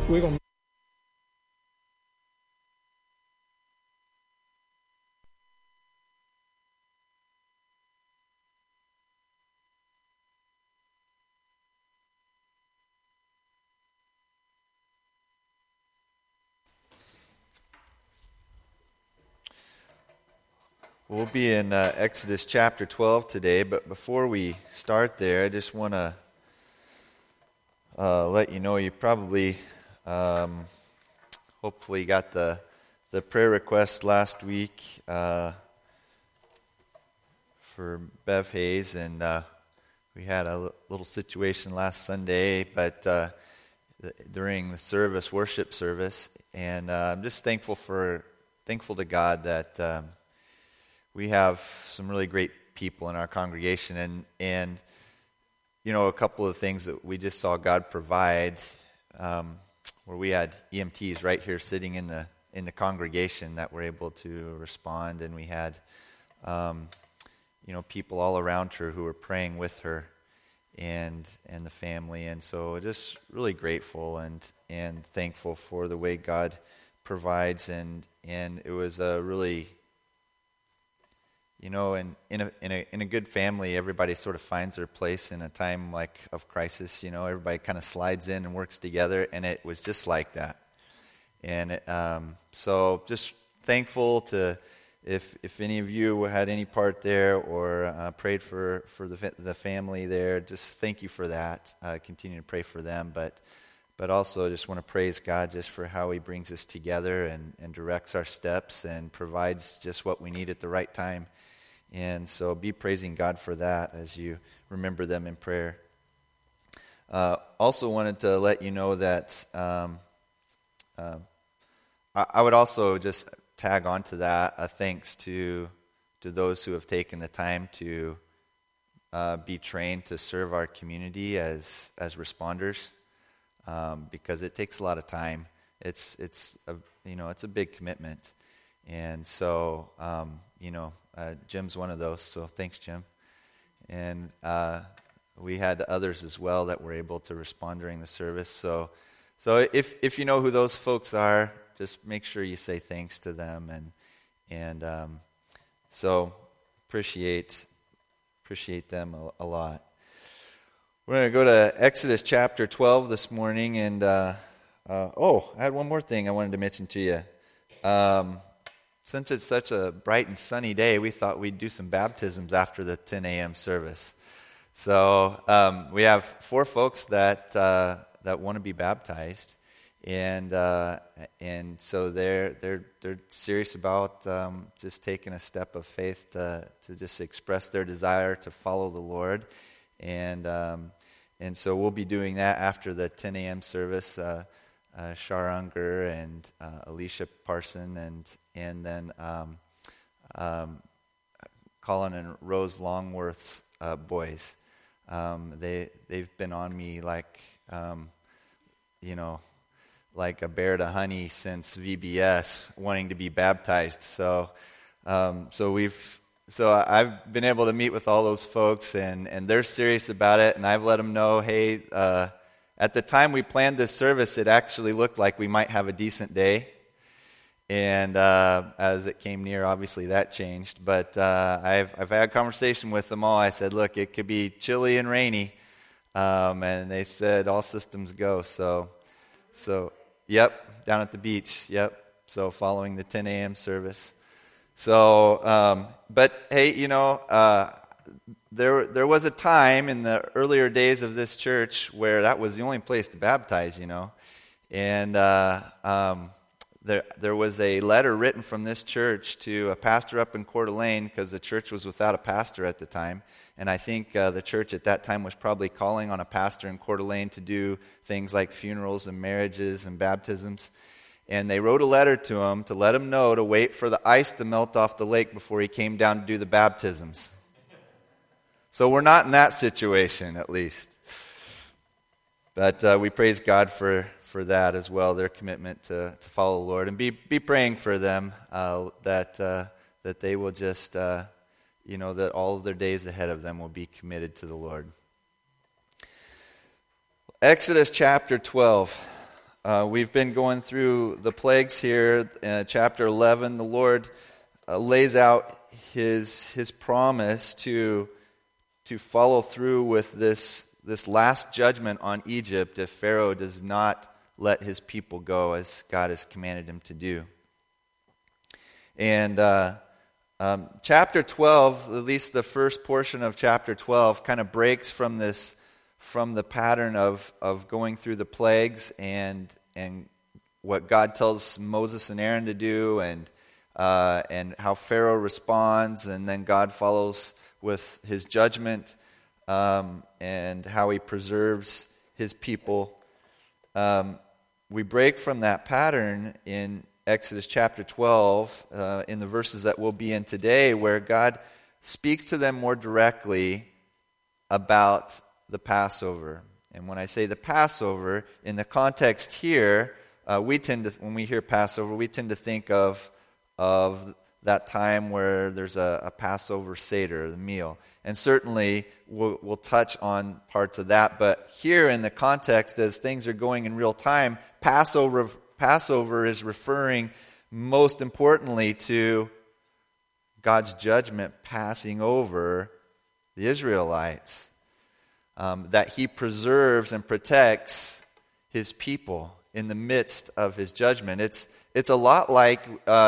we're going to We'll be in Exodus chapter 12 today, but before we start there, I just want to let you know you probably, hopefully got the prayer request last week for Bev Hayes, and we had a little situation last Sunday, but during the worship service, and I'm just thankful to God that we have some really great people in our congregation, and you know, a couple of things that we just saw God provide, where we had EMTs right here sitting in the congregation that were able to respond, and we had people all around her who were praying with her and the family, and so just really grateful and thankful for the way God provides, and it was a really, you know, in a good family, everybody sort of finds their place in a time like of crisis. You know, everybody kind of slides in and works together, and it was just like that. And so, just thankful to if any of you had any part there or prayed for the family there. Just thank you for that. Continue to pray for them, but also just want to praise God just for how He brings us together and directs our steps and provides just what we need at the right time. And so be praising God for that as you remember them in prayer. Also wanted to let you know that I would also just tag on to that a thanks to those who have taken the time to be trained to serve our community as responders, because it takes a lot of time. It's a big commitment, and so Jim's one of those, so thanks, Jim. And we had others as well that were able to respond during the service. So if you know who those folks are, just make sure you say thanks to them, and so appreciate them a lot. We're going to go to Exodus chapter 12 this morning, and I had one more thing I wanted to mention to you. Since it's such a bright and sunny day, we thought we'd do some baptisms after the 10 a.m. service. So we have 4 folks that want to be baptized, and so they're serious about just taking a step of faith to just express their desire to follow the Lord, and so we'll be doing that after the 10 a.m. service. Shar Unger and Alicia Parson and then Colin and Rose Longworth's boys. They've been on me like a bear to honey since VBS, wanting to be baptized. So I've been able to meet with all those folks, and they're serious about it, and I've let them know, hey. At the time we planned this service, it actually looked like we might have a decent day. And as it came near, obviously that changed. But I've had a conversation with them all. I said, look, it could be chilly and rainy. And they said, all systems go. So yep, down at the beach. Yep. So following the 10 a.m. service. So, but hey, There was a time in the earlier days of this church where that was the only place to baptize, and there was a letter written from this church to a pastor up in Coeur d'Alene, because the church was without a pastor at the time, and I think the church at that time was probably calling on a pastor in Coeur d'Alene to do things like funerals and marriages and baptisms, and they wrote a letter to him to let him know to wait for the ice to melt off the lake before he came down to do the baptisms. So we're not in that situation, at least. But we praise God for that as well, their commitment to follow the Lord. And be praying for them that they will just, that all of their days ahead of them will be committed to the Lord. Exodus chapter 12. We've been going through the plagues here. Chapter 11, the Lord lays out his promise to follow through with this last judgment on Egypt if Pharaoh does not let his people go as God has commanded him to do. And chapter 12, at least the first portion of chapter 12, kind of breaks from the pattern of going through the plagues and what God tells Moses and Aaron to do, and how Pharaoh responds, and then God follows with his judgment, and how he preserves his people. We break from that pattern in Exodus chapter 12, in the verses that we'll be in today, where God speaks to them more directly about the Passover. And when I say the Passover, in the context here, when we hear Passover, we tend to think of that time where there's a Passover Seder, the meal. And certainly we'll touch on parts of that. But here in the context, as things are going in real time, Passover is referring most importantly to God's judgment passing over the Israelites. That he preserves and protects his people in the midst of his judgment. It's a lot like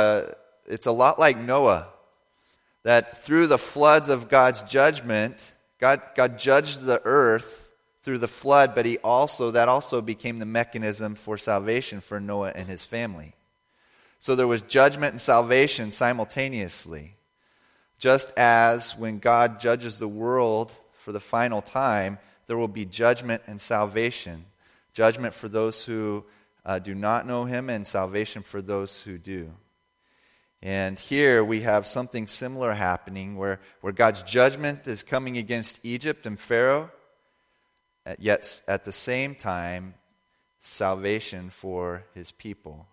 Noah, that through the floods of God's judgment, God judged the earth through the flood, but that also became the mechanism for salvation for Noah and his family. So there was judgment and salvation simultaneously. Just as when God judges the world for the final time, there will be judgment and salvation. Judgment for those who do not know him, and salvation for those who do. And here we have something similar happening where God's judgment is coming against Egypt and Pharaoh, yet at the same time, salvation for his people.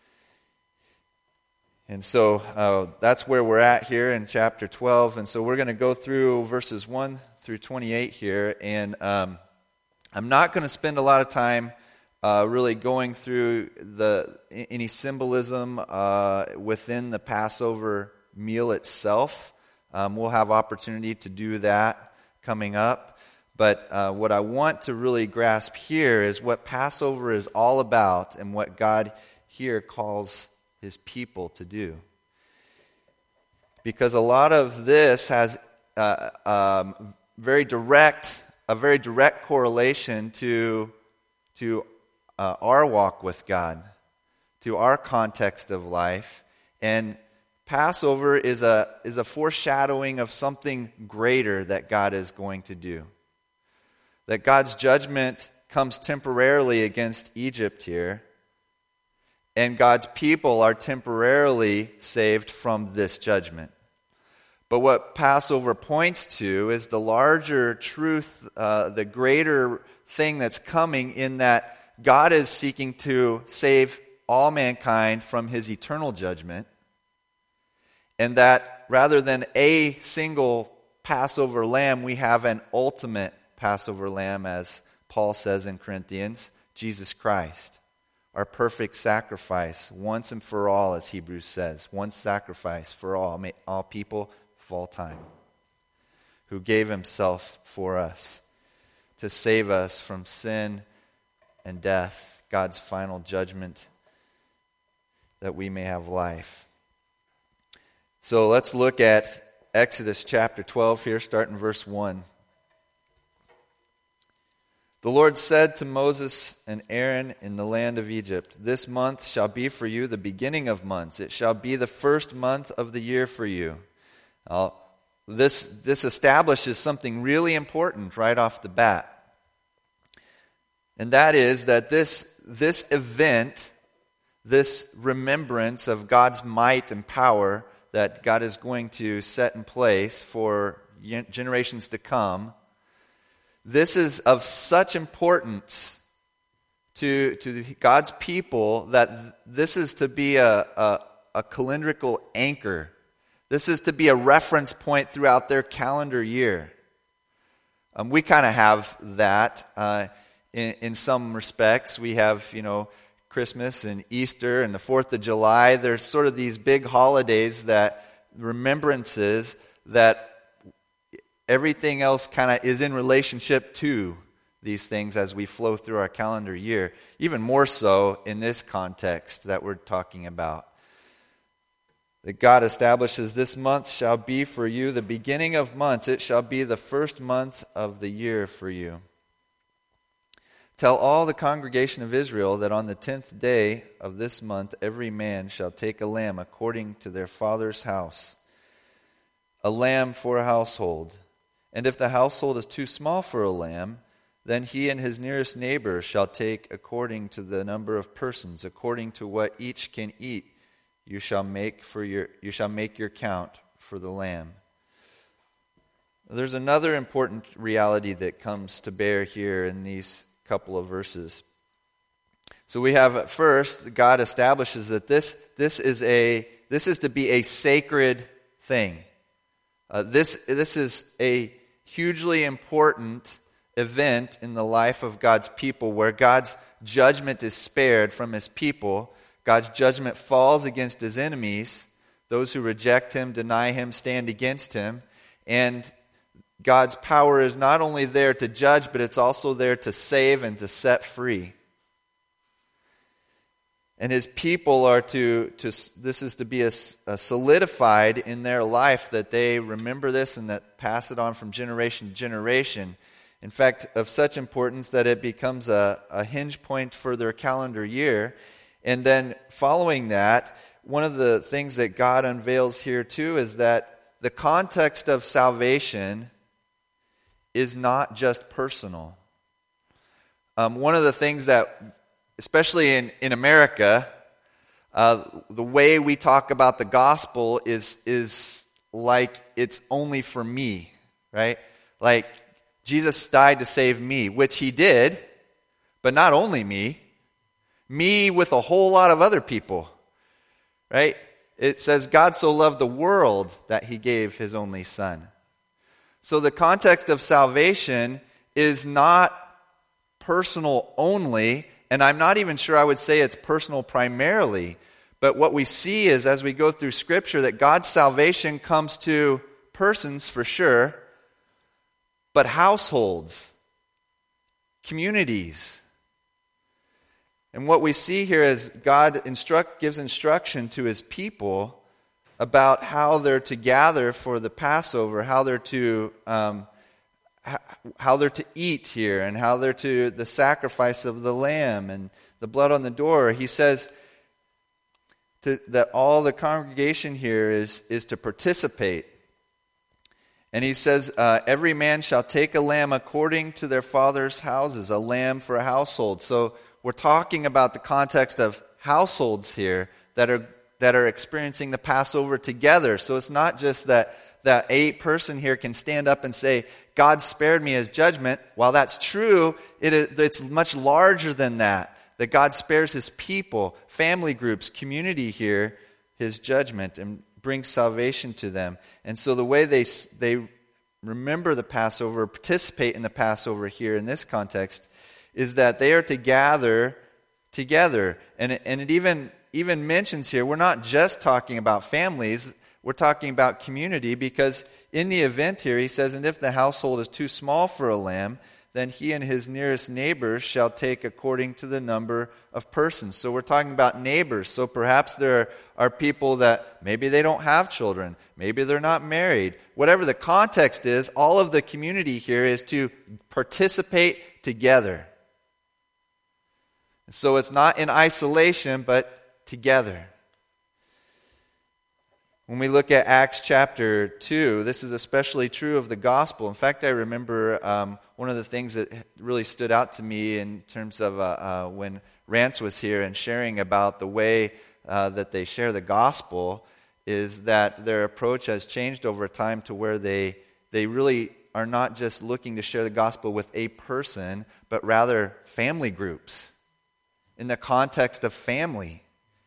And so that's where we're at here in chapter 12. And so we're going to go through verses 1 through 28 here. And I'm not going to spend a lot of time really going through any symbolism within the Passover meal itself. We'll have opportunity to do that coming up. But what I want to really grasp here is what Passover is all about and what God here calls his people to do. Because a lot of this has a very direct correlation to our walk with God, to our context of life. And Passover is a foreshadowing of something greater that God is going to do. That God's judgment comes temporarily against Egypt here, and God's people are temporarily saved from this judgment. But what Passover points to is the larger truth, the greater thing that's coming, in that God is seeking to save all mankind from his eternal judgment, and that rather than a single Passover lamb, we have an ultimate Passover lamb, as Paul says in Corinthians, Jesus Christ, our perfect sacrifice, once and for all, as Hebrews says, one sacrifice for all people of all time, who gave himself for us to save us from sin and death, God's final judgment, that we may have life. So let's look at Exodus chapter 12 here, starting verse 1. The Lord said to Moses and Aaron in the land of Egypt, "This month shall be for you the beginning of months. It shall be the first month of the year for you." Now, this establishes something really important right off the bat. And that is that this event, this remembrance of God's might and power that God is going to set in place for generations to come, this is of such importance to God's people that this is to be a calendrical anchor. This is to be a reference point throughout their calendar year. We kind of have that in some respects. We have, Christmas and Easter and the 4th of July. There's sort of these big holidays, that remembrances that everything else kind of is in relationship to these things as we flow through our calendar year. Even more so in this context that we're talking about. That God establishes, this month shall be for you the beginning of months. It shall be the first month of the year for you. Tell all the congregation of Israel that on the 10th day of this month every man shall take a lamb according to their father's house, a lamb for a household. And if the household is too small for a lamb, then he and his nearest neighbor shall take according to the number of persons, according to what each can eat. You shall make your count for the lamb. There's another important reality that comes to bear here in these couple of verses. So we have at first, God establishes that this is to be a sacred thing. This is a hugely important event in the life of God's people, where God's judgment is spared from his people. God's judgment falls against his enemies, those who reject him, deny him, stand against him. And God's power is not only there to judge, but it's also there to save and to set free. And his people are this is to be a solidified in their life, that they remember this and that pass it on from generation to generation. In fact, of such importance that it becomes a hinge point for their calendar year. And then following that, one of the things that God unveils here too is that the context of salvation is not just personal. One of the things that, especially in America, the way we talk about the gospel is like it's only for me, right? Like Jesus died to save me, which he did, but not only me with a whole lot of other people, right? It says God so loved the world that he gave his only son. So the context of salvation is not personal only, and I'm not even sure I would say it's personal primarily. But what we see is, as we go through Scripture, that God's salvation comes to persons for sure, but households, communities. And what we see here is God gives instruction to his people about how they're to gather for the Passover, how they're to eat here, and how they're to the sacrifice of the lamb and the blood on the door. He says that all the congregation here is to participate. And he says, every man shall take a lamb according to their father's houses, a lamb for a household. So we're talking about the context of households here that are experiencing the Passover together. So it's not just that a person here can stand up and say, God spared me his judgment. While that's true, it's much larger than that. That God spares his people, family groups, community here, his judgment, and brings salvation to them. And so the way they remember the Passover, participate in the Passover here in this context, is that they are to gather together. And it even mentions here, we're not just talking about families, we're talking about community, because in the event here, he says, and if the household is too small for a lamb, then he and his nearest neighbors shall take according to the number of persons. So we're talking about neighbors. So perhaps there are people that maybe they don't have children, maybe they're not married. Whatever the context is, all of the community here is to participate together. So it's not in isolation, but together. When we look at Acts chapter 2, this is especially true of the gospel. In fact, I remember one of the things that really stood out to me in terms of when Rance was here and sharing about the way that they share the gospel, is that their approach has changed over time to where they really are not just looking to share the gospel with a person, but rather family groups in the context of family.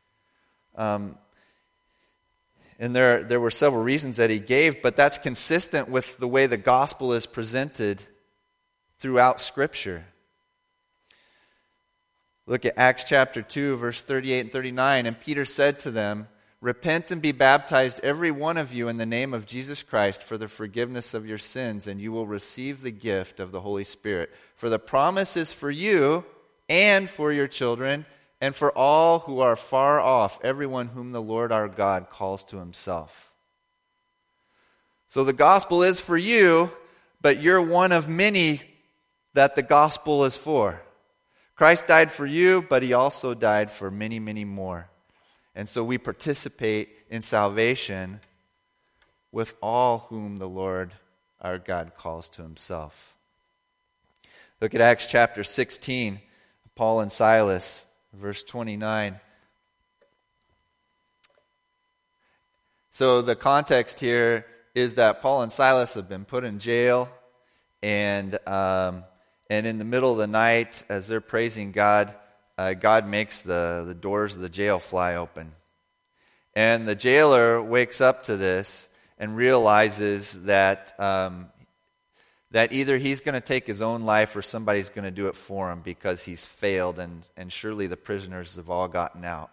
And there were several reasons that he gave, but that's consistent with the way the gospel is presented throughout Scripture. Look at Acts chapter 2, verse 38 and 39. And Peter said to them, "Repent and be baptized, every one of you, in the name of Jesus Christ for the forgiveness of your sins, and you will receive the gift of the Holy Spirit. For the promise is for you and for your children, and for all who are far off, everyone whom the Lord our God calls to himself." So the gospel is for you, but you're one of many that the gospel is for. Christ died for you, but he also died for many, many more. And so we participate in salvation with all whom the Lord our God calls to himself. Look at Acts chapter 16, Paul and Silas, verse 29. So the context here is that Paul and Silas have been put in jail, and in the middle of the night, as they're praising God, God makes the doors of the jail fly open. And the jailer wakes up to this and realizes that either he's going to take his own life or somebody's going to do it for him because he's failed, and surely the prisoners have all gotten out.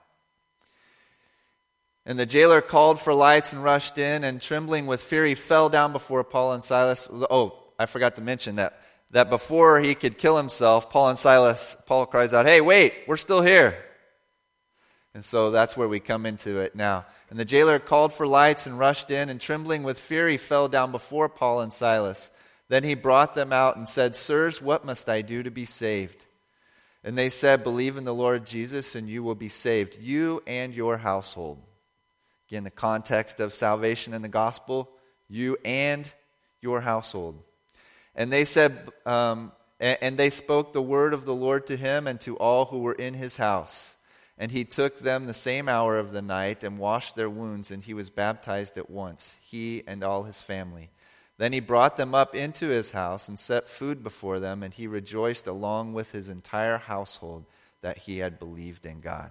And the jailer called for lights and rushed in, and trembling with fear, he fell down before Paul and Silas. Oh, I forgot to mention that before he could kill himself, Paul cries out, "Hey, wait, we're still here." And so that's where we come into it now. And the jailer called for lights and rushed in, and trembling with fear, he fell down before Paul and Silas. Then he brought them out and said, "Sirs, what must I do to be saved?" And they said, "Believe in the Lord Jesus, and you will be saved, you and your household." Again, the context of salvation in the gospel, you and your household. And they said, and they spoke the word of the Lord to him and to all who were in his house. And he took them the same hour of the night and washed their wounds, and he was baptized at once, he and all his family. Then he brought them up into his house and set food before them, and he rejoiced along with his entire household that he had believed in God.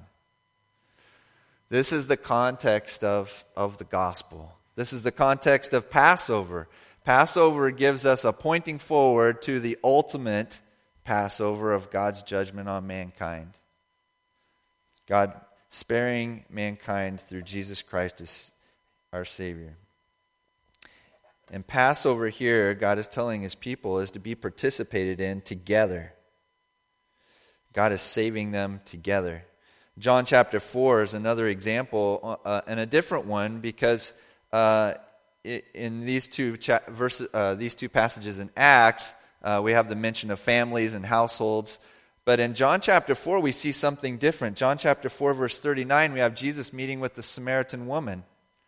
This is the context of the gospel. This is the context of Passover. Passover gives us a pointing forward to the ultimate Passover of God's judgment on mankind. God sparing mankind through Jesus Christ as our Savior. And Passover here, God is telling his people, is to be participated in together. God is saving them together. John chapter 4 is another example, and a different one, because in these two passages in Acts, we have the mention of families and households. But in John chapter 4, we see something different. John chapter 4, verse 39, we have Jesus meeting with the Samaritan woman.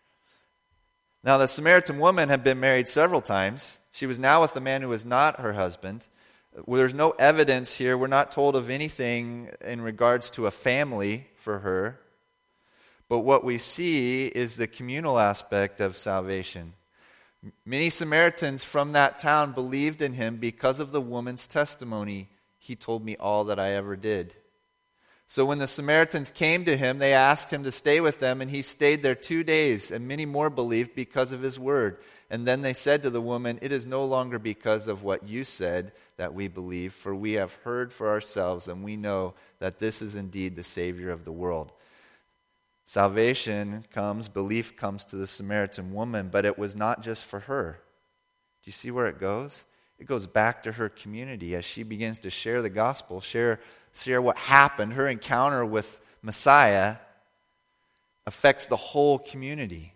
Now, the Samaritan woman had been married several times. She was now with a man who was not her husband. There's no evidence here. We're not told of anything in regards to a family for her. But what we see is the communal aspect of salvation. Many Samaritans from that town believed in him because of the woman's testimony. "He told me all that I ever did." So when the Samaritans came to him, they asked him to stay with them, and he stayed there 2 days, and many more believed because of his word. And then they said to the woman, "It is no longer because of what you said that we believe, for we have heard for ourselves, and we know that this is indeed the Savior of the world." Salvation comes, belief comes to the Samaritan woman, but it was not just for her. Do you see where it goes? It goes back to her community as she begins to share the gospel, share what happened. Her encounter with Messiah affects the whole community.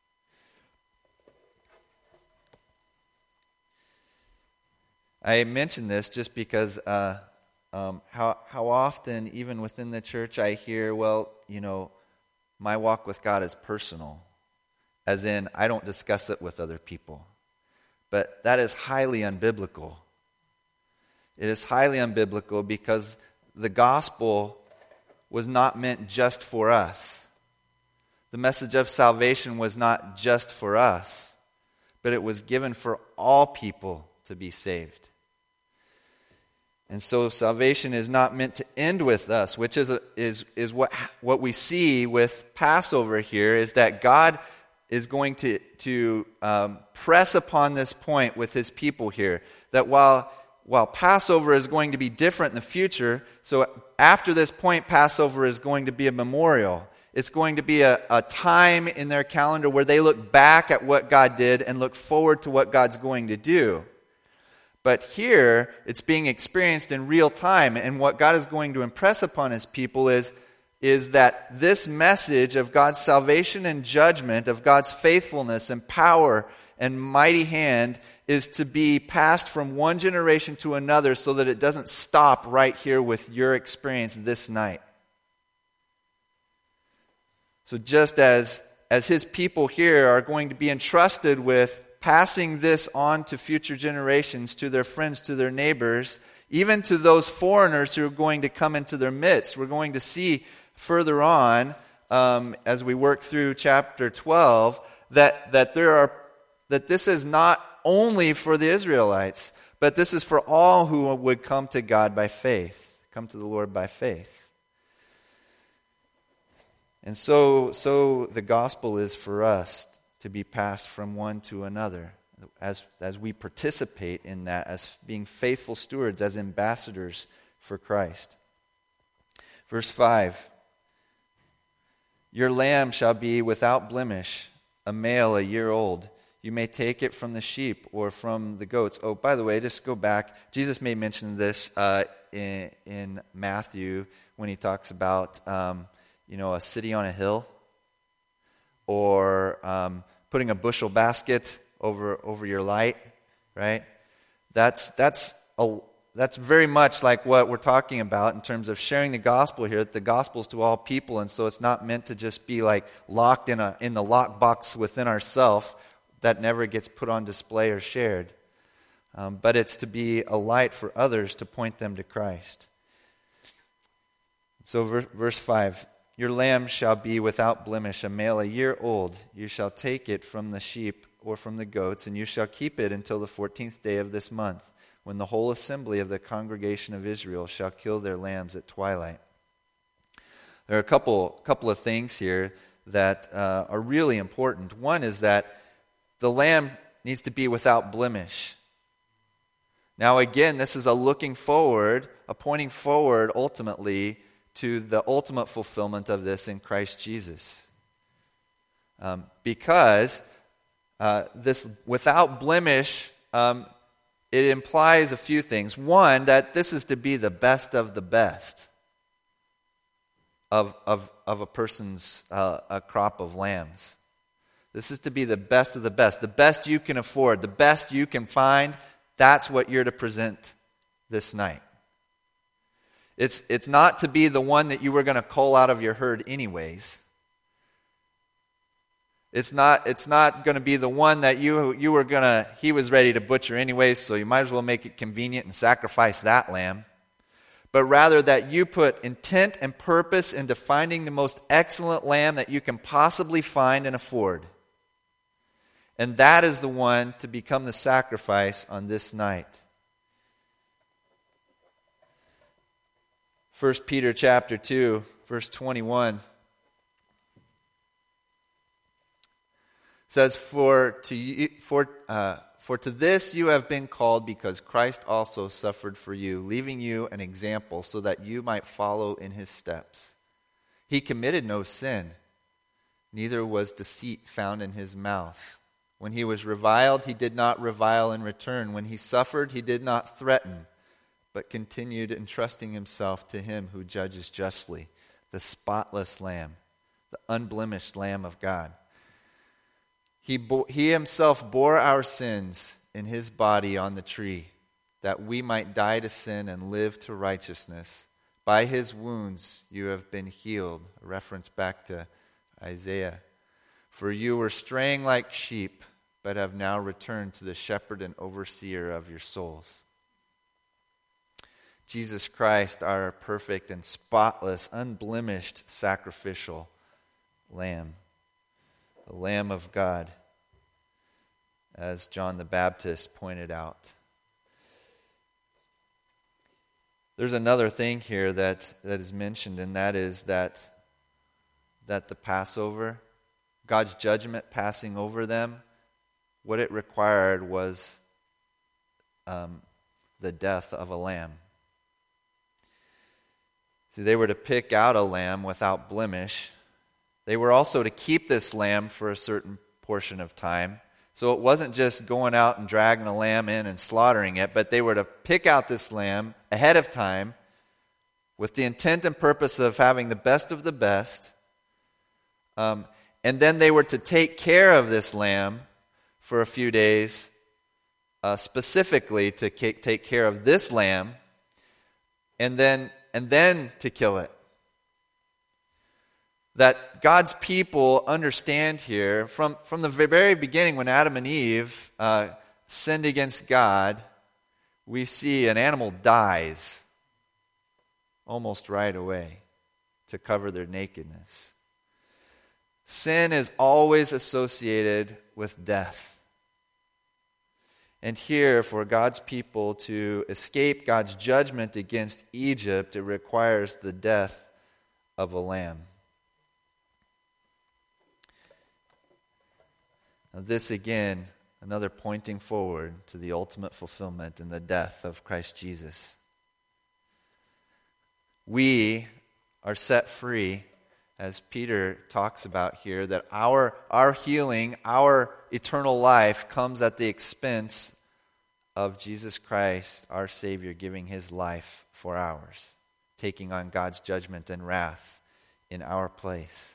I mention this just because how often, even within the church, I hear, my walk with God is personal, as in I don't discuss it with other people. But that is highly unbiblical. It is highly unbiblical because the gospel was not meant just for us. The message of salvation was not just for us, but it was given for all people to be saved. And so salvation is not meant to end with us, which is what we see with Passover here, is that God is going to press upon this point with his people here, that while while Passover is going to be different in the future, so after this point, Passover is going to be a memorial. It's going to be a time in their calendar where they look back at what God did and look forward to what God's going to do. But here, it's being experienced in real time, and what God is going to impress upon his people is that this message of God's salvation and judgment, of God's faithfulness and power and mighty hand, is to be passed from one generation to another so that it doesn't stop right here with your experience this night. So just as his people here are going to be entrusted with passing this on to future generations, to their friends, to their neighbors, even to those foreigners who are going to come into their midst. We're going to see further on, as we work through chapter 12, that this is not only for the Israelites, but this is for all who would come to God by faith, come to the Lord by faith. And so the gospel is for us to be passed from one to another as we participate in that, as being faithful stewards, as ambassadors for Christ. Verse 5, your lamb shall be without blemish, a male a year old. You may take it from the sheep or from the goats. Oh, by the way, just go back. Jesus may mention this in Matthew when he talks about a city on a hill, or putting a bushel basket over your light, right? That's very much like what we're talking about in terms of sharing the gospel here. That the gospel is to all people, and so it's not meant to just be like locked in the lockbox within ourselves that never gets put on display or shared. But it's to be a light for others to point them to Christ. So verse 5, your lamb shall be without blemish, a male a year old. You shall take it from the sheep or from the goats, and you shall keep it until the 14th day of this month, when the whole assembly of the congregation of Israel shall kill their lambs at twilight. There are a couple of things here that are really important. One is that the lamb needs to be without blemish. Now again, this is a looking forward, a pointing forward ultimately to the ultimate fulfillment of this in Christ Jesus. Because this without blemish, it implies a few things. One, that this is to be the best of the best of a person's a crop of lambs. This is to be the best of the best you can afford, the best you can find. That's what you're to present this night. It's not to be the one that you were going to cull out of your herd anyways. It's not going to be the one that he was ready to butcher anyways, so you might as well make it convenient and sacrifice that lamb. But rather that you put intent and purpose into finding the most excellent lamb that you can possibly find and afford. And that is the one to become the sacrifice on this night. 1 Peter chapter 2, verse 21 says, For to this you have been called, because Christ also suffered for you, leaving you an example so that you might follow in his steps. He committed no sin, neither was deceit found in his mouth. When he was reviled, he did not revile in return. When he suffered, he did not threaten, but continued entrusting himself to him who judges justly, the spotless Lamb, the unblemished Lamb of God. He himself bore our sins in his body on the tree, that we might die to sin and live to righteousness. By his wounds you have been healed. A reference back to Isaiah. For you were straying like sheep, but have now returned to the shepherd and overseer of your souls. Jesus Christ, our perfect and spotless, unblemished sacrificial Lamb, the Lamb of God, as John the Baptist pointed out. There's another thing here that is mentioned, and that is that the Passover, God's judgment passing over them, what it required was the death of a lamb. See, they were to pick out a lamb without blemish. They were also to keep this lamb for a certain portion of time. So it wasn't just going out and dragging a lamb in and slaughtering it, but they were to pick out this lamb ahead of time with the intent and purpose of having the best of the best. And then they were to take care of this lamb for a few days, specifically to take care of this lamb, and then to kill it. That God's people understand here, from the very beginning when Adam and Eve sinned against God, we see an animal dies almost right away to cover their nakedness. Sin is always associated with death. And here, for God's people to escape God's judgment against Egypt, it requires the death of a lamb. Now this again, another pointing forward to the ultimate fulfillment in the death of Christ Jesus. We are set free, as Peter talks about here, that our healing, our eternal life comes at the expense of Jesus Christ, our Savior, giving his life for ours, taking on God's judgment and wrath in our place.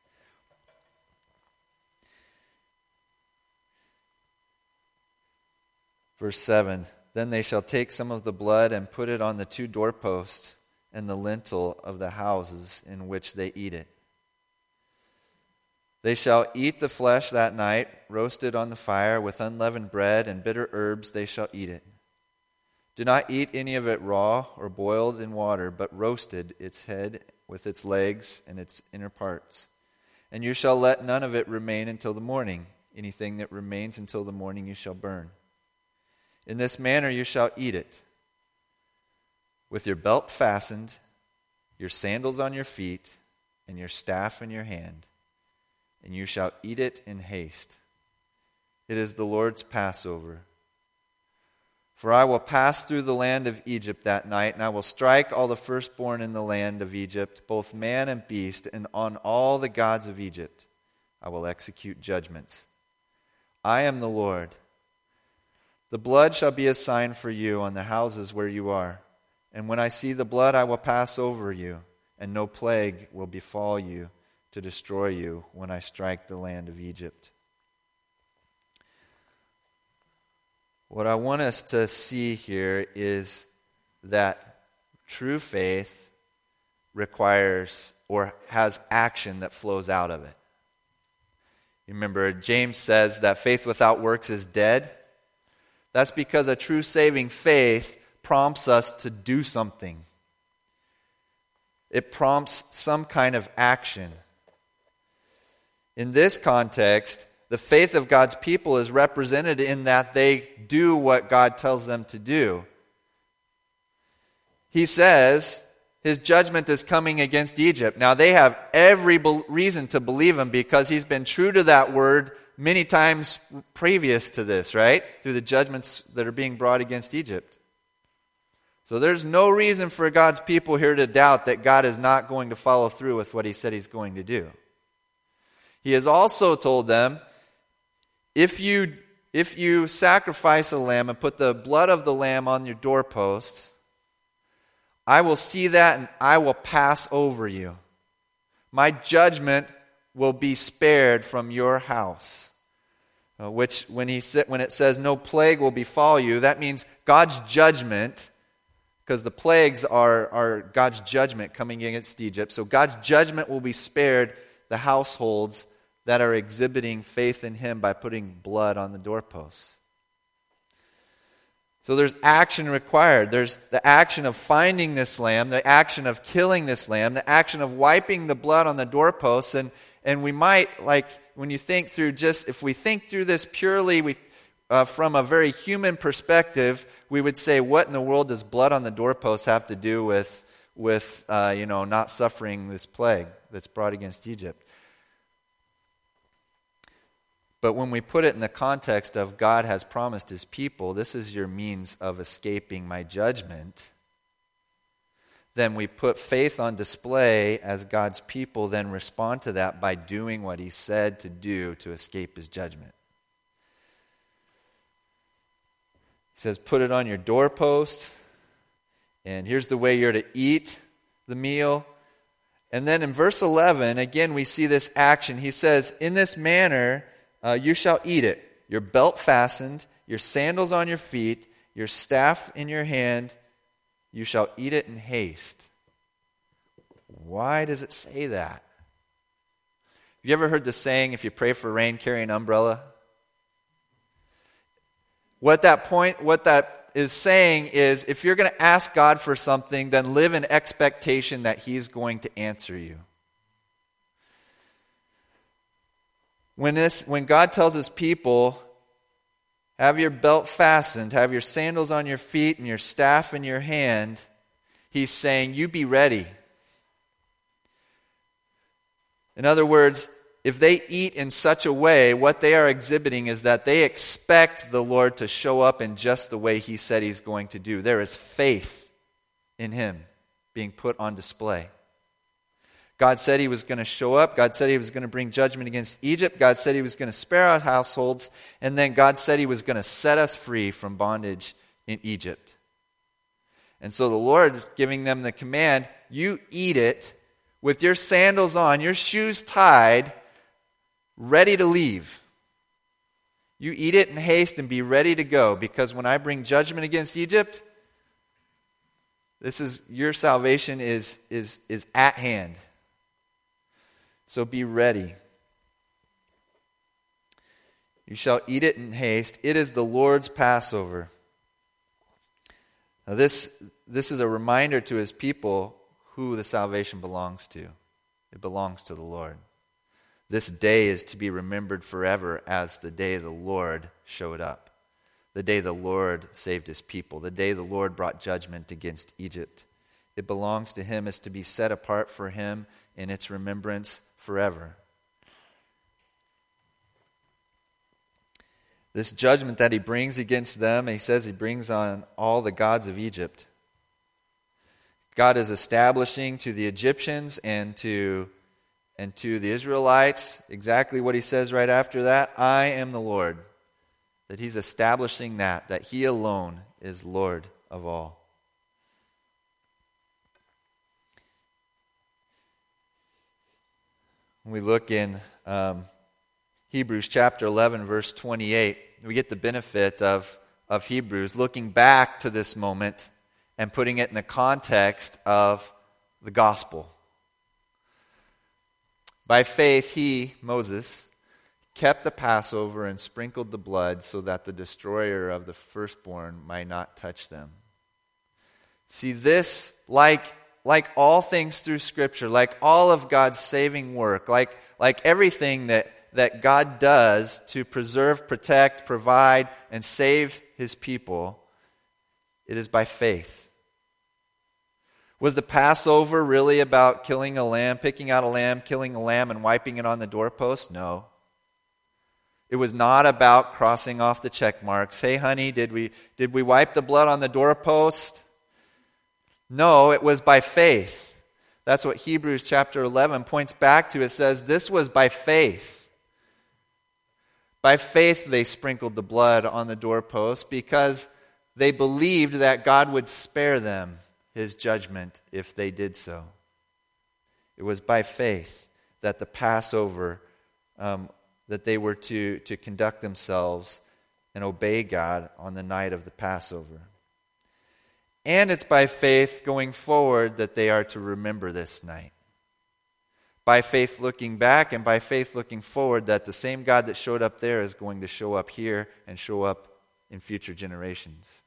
Verse 7, then they shall take some of the blood and put it on the 2 doorposts and the lintel of the houses in which they eat it. They shall eat the flesh that night, roasted on the fire with unleavened bread and bitter herbs they shall eat it. Do not eat any of it raw or boiled in water, but roasted, its head with its legs and its inner parts. And you shall let none of it remain until the morning. Anything that remains until the morning you shall burn. In this manner you shall eat it, with your belt fastened, your sandals on your feet, and your staff in your hand. And you shall eat it in haste. It is the Lord's Passover. For I will pass through the land of Egypt that night, and I will strike all the firstborn in the land of Egypt, both man and beast, and on all the gods of Egypt I will execute judgments. I am the Lord. The blood shall be a sign for you on the houses where you are. And when I see the blood, I will pass over you, and no plague will befall you to destroy you when I strike the land of Egypt. What I want us to see here is that true faith requires or has action that flows out of it. You remember, James says that faith without works is dead. That's because a true saving faith prompts us to do something. It prompts some kind of action. In this context, the faith of God's people is represented in that they do what God tells them to do. He says his judgment is coming against Egypt. Now, they have every reason to believe him because he's been true to that word many times previous to this, right? Through the judgments that are being brought against Egypt. So there's no reason for God's people here to doubt that God is not going to follow through with what he said he's going to do. He has also told them, if you sacrifice a lamb and put the blood of the lamb on your doorposts, I will see that and I will pass over you. My judgment will be spared from your house. Which, when it says no plague will befall you, that means God's judgment, because the plagues are God's judgment coming against Egypt. So God's judgment will be spared the households that are exhibiting faith in him by putting blood on the doorposts. So there's action required. There's the action of finding this lamb, the action of killing this lamb, the action of wiping the blood on the doorposts. And we might, like, when you think through if we think through this purely from a very human perspective, we would say, what in the world does blood on the doorposts have to do with not suffering this plague that's brought against Egypt? But when we put it in the context of God has promised his people, this is your means of escaping my judgment, then we put faith on display as God's people then respond to that by doing what he said to do to escape his judgment. He says, put it on your doorposts, and here's the way you're to eat the meal. And then in verse 11, again, we see this action. He says, in this manner, you shall eat it, your belt fastened, your sandals on your feet, your staff in your hand, you shall eat it in haste. Why does it say that? Have you ever heard the saying, if you pray for rain, carry an umbrella? What that is saying is, if you're going to ask God for something, then live in expectation that he's going to answer you. When God tells his people, have your belt fastened, have your sandals on your feet and your staff in your hand, he's saying, you be ready. In other words, if they eat in such a way, what they are exhibiting is that they expect the Lord to show up in just the way he said he's going to do. There is faith in him being put on display. God said he was going to show up. God said he was going to bring judgment against Egypt. God said he was going to spare our households. And then God said he was going to set us free from bondage in Egypt. And so the Lord is giving them the command, you eat it with your sandals on, your shoes tied, ready to leave. You eat it in haste and be ready to go, because when I bring judgment against Egypt, your salvation is at hand. So be ready. You shall eat it in haste. It is the Lord's Passover. Now this is a reminder to his people who the salvation belongs to. It belongs to the Lord. This day is to be remembered forever as the day the Lord showed up. The day the Lord saved his people. The day the Lord brought judgment against Egypt. It belongs to him, is to be set apart for him in its remembrance forever. This judgment that he brings against them, he says he brings on all the gods of Egypt. God is establishing to the Egyptians and to the Israelites exactly what he says right after that. I am the Lord. That he's establishing that he alone is Lord of all. When we look in Hebrews chapter 11, verse 28, we get the benefit of Hebrews looking back to this moment and putting it in the context of the gospel. By faith, he, Moses, kept the Passover and sprinkled the blood so that the destroyer of the firstborn might not touch them. See, this, like all things through Scripture, like all of God's saving work, like everything that God does to preserve, protect, provide, and save his people, it is by faith. Was the Passover really about killing a lamb, picking out a lamb, killing a lamb, and wiping it on the doorpost? No. It was not about crossing off the check marks. Hey, honey, did we wipe the blood on the doorpost? No, it was by faith. That's what Hebrews chapter 11 points back to. It says this was by faith. By faith they sprinkled the blood on the doorpost because they believed that God would spare them his judgment if they did so. It was by faith that the Passover, that they were to conduct themselves and obey God on the night of the Passover. And it's by faith going forward that they are to remember this night. By faith looking back and by faith looking forward that the same God that showed up there is going to show up here and show up in future generations.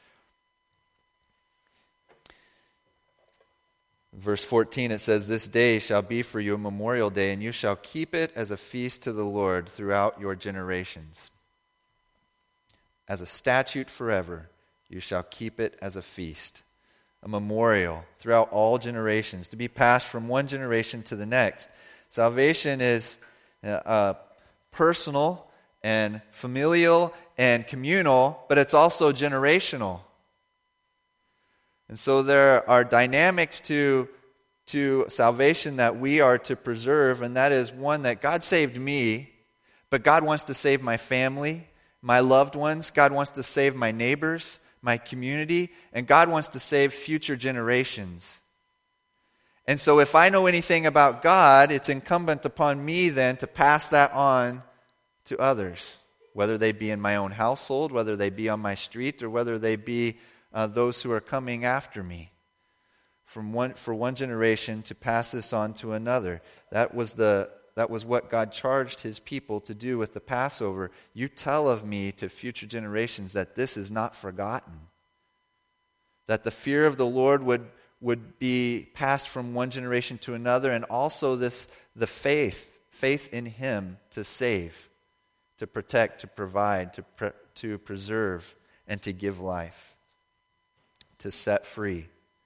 Verse 14, it says, this day shall be for you a memorial day, and you shall keep it as a feast to the Lord throughout your generations. As a statute forever, you shall keep it as a feast, a memorial throughout all generations, to be passed from one generation to the next. Salvation is personal, and familial and communal, but it's also generational. And so there are dynamics to salvation that we are to preserve, and that is one, that God saved me, but God wants to save my family, my loved ones. God wants to save my neighbors, my community, and God wants to save future generations. And so if I know anything about God, it's incumbent upon me then to pass that on to others, whether they be in my own household, whether they be on my street, or whether they be those who are coming after me. For one generation to pass this on to another. That was what God charged his people to do with the Passover. You tell of me to future generations that this is not forgotten. That the fear of the Lord would be passed from one generation to another, and also the faith in him to save, to protect, to provide, to preserve, and to give life, to set free.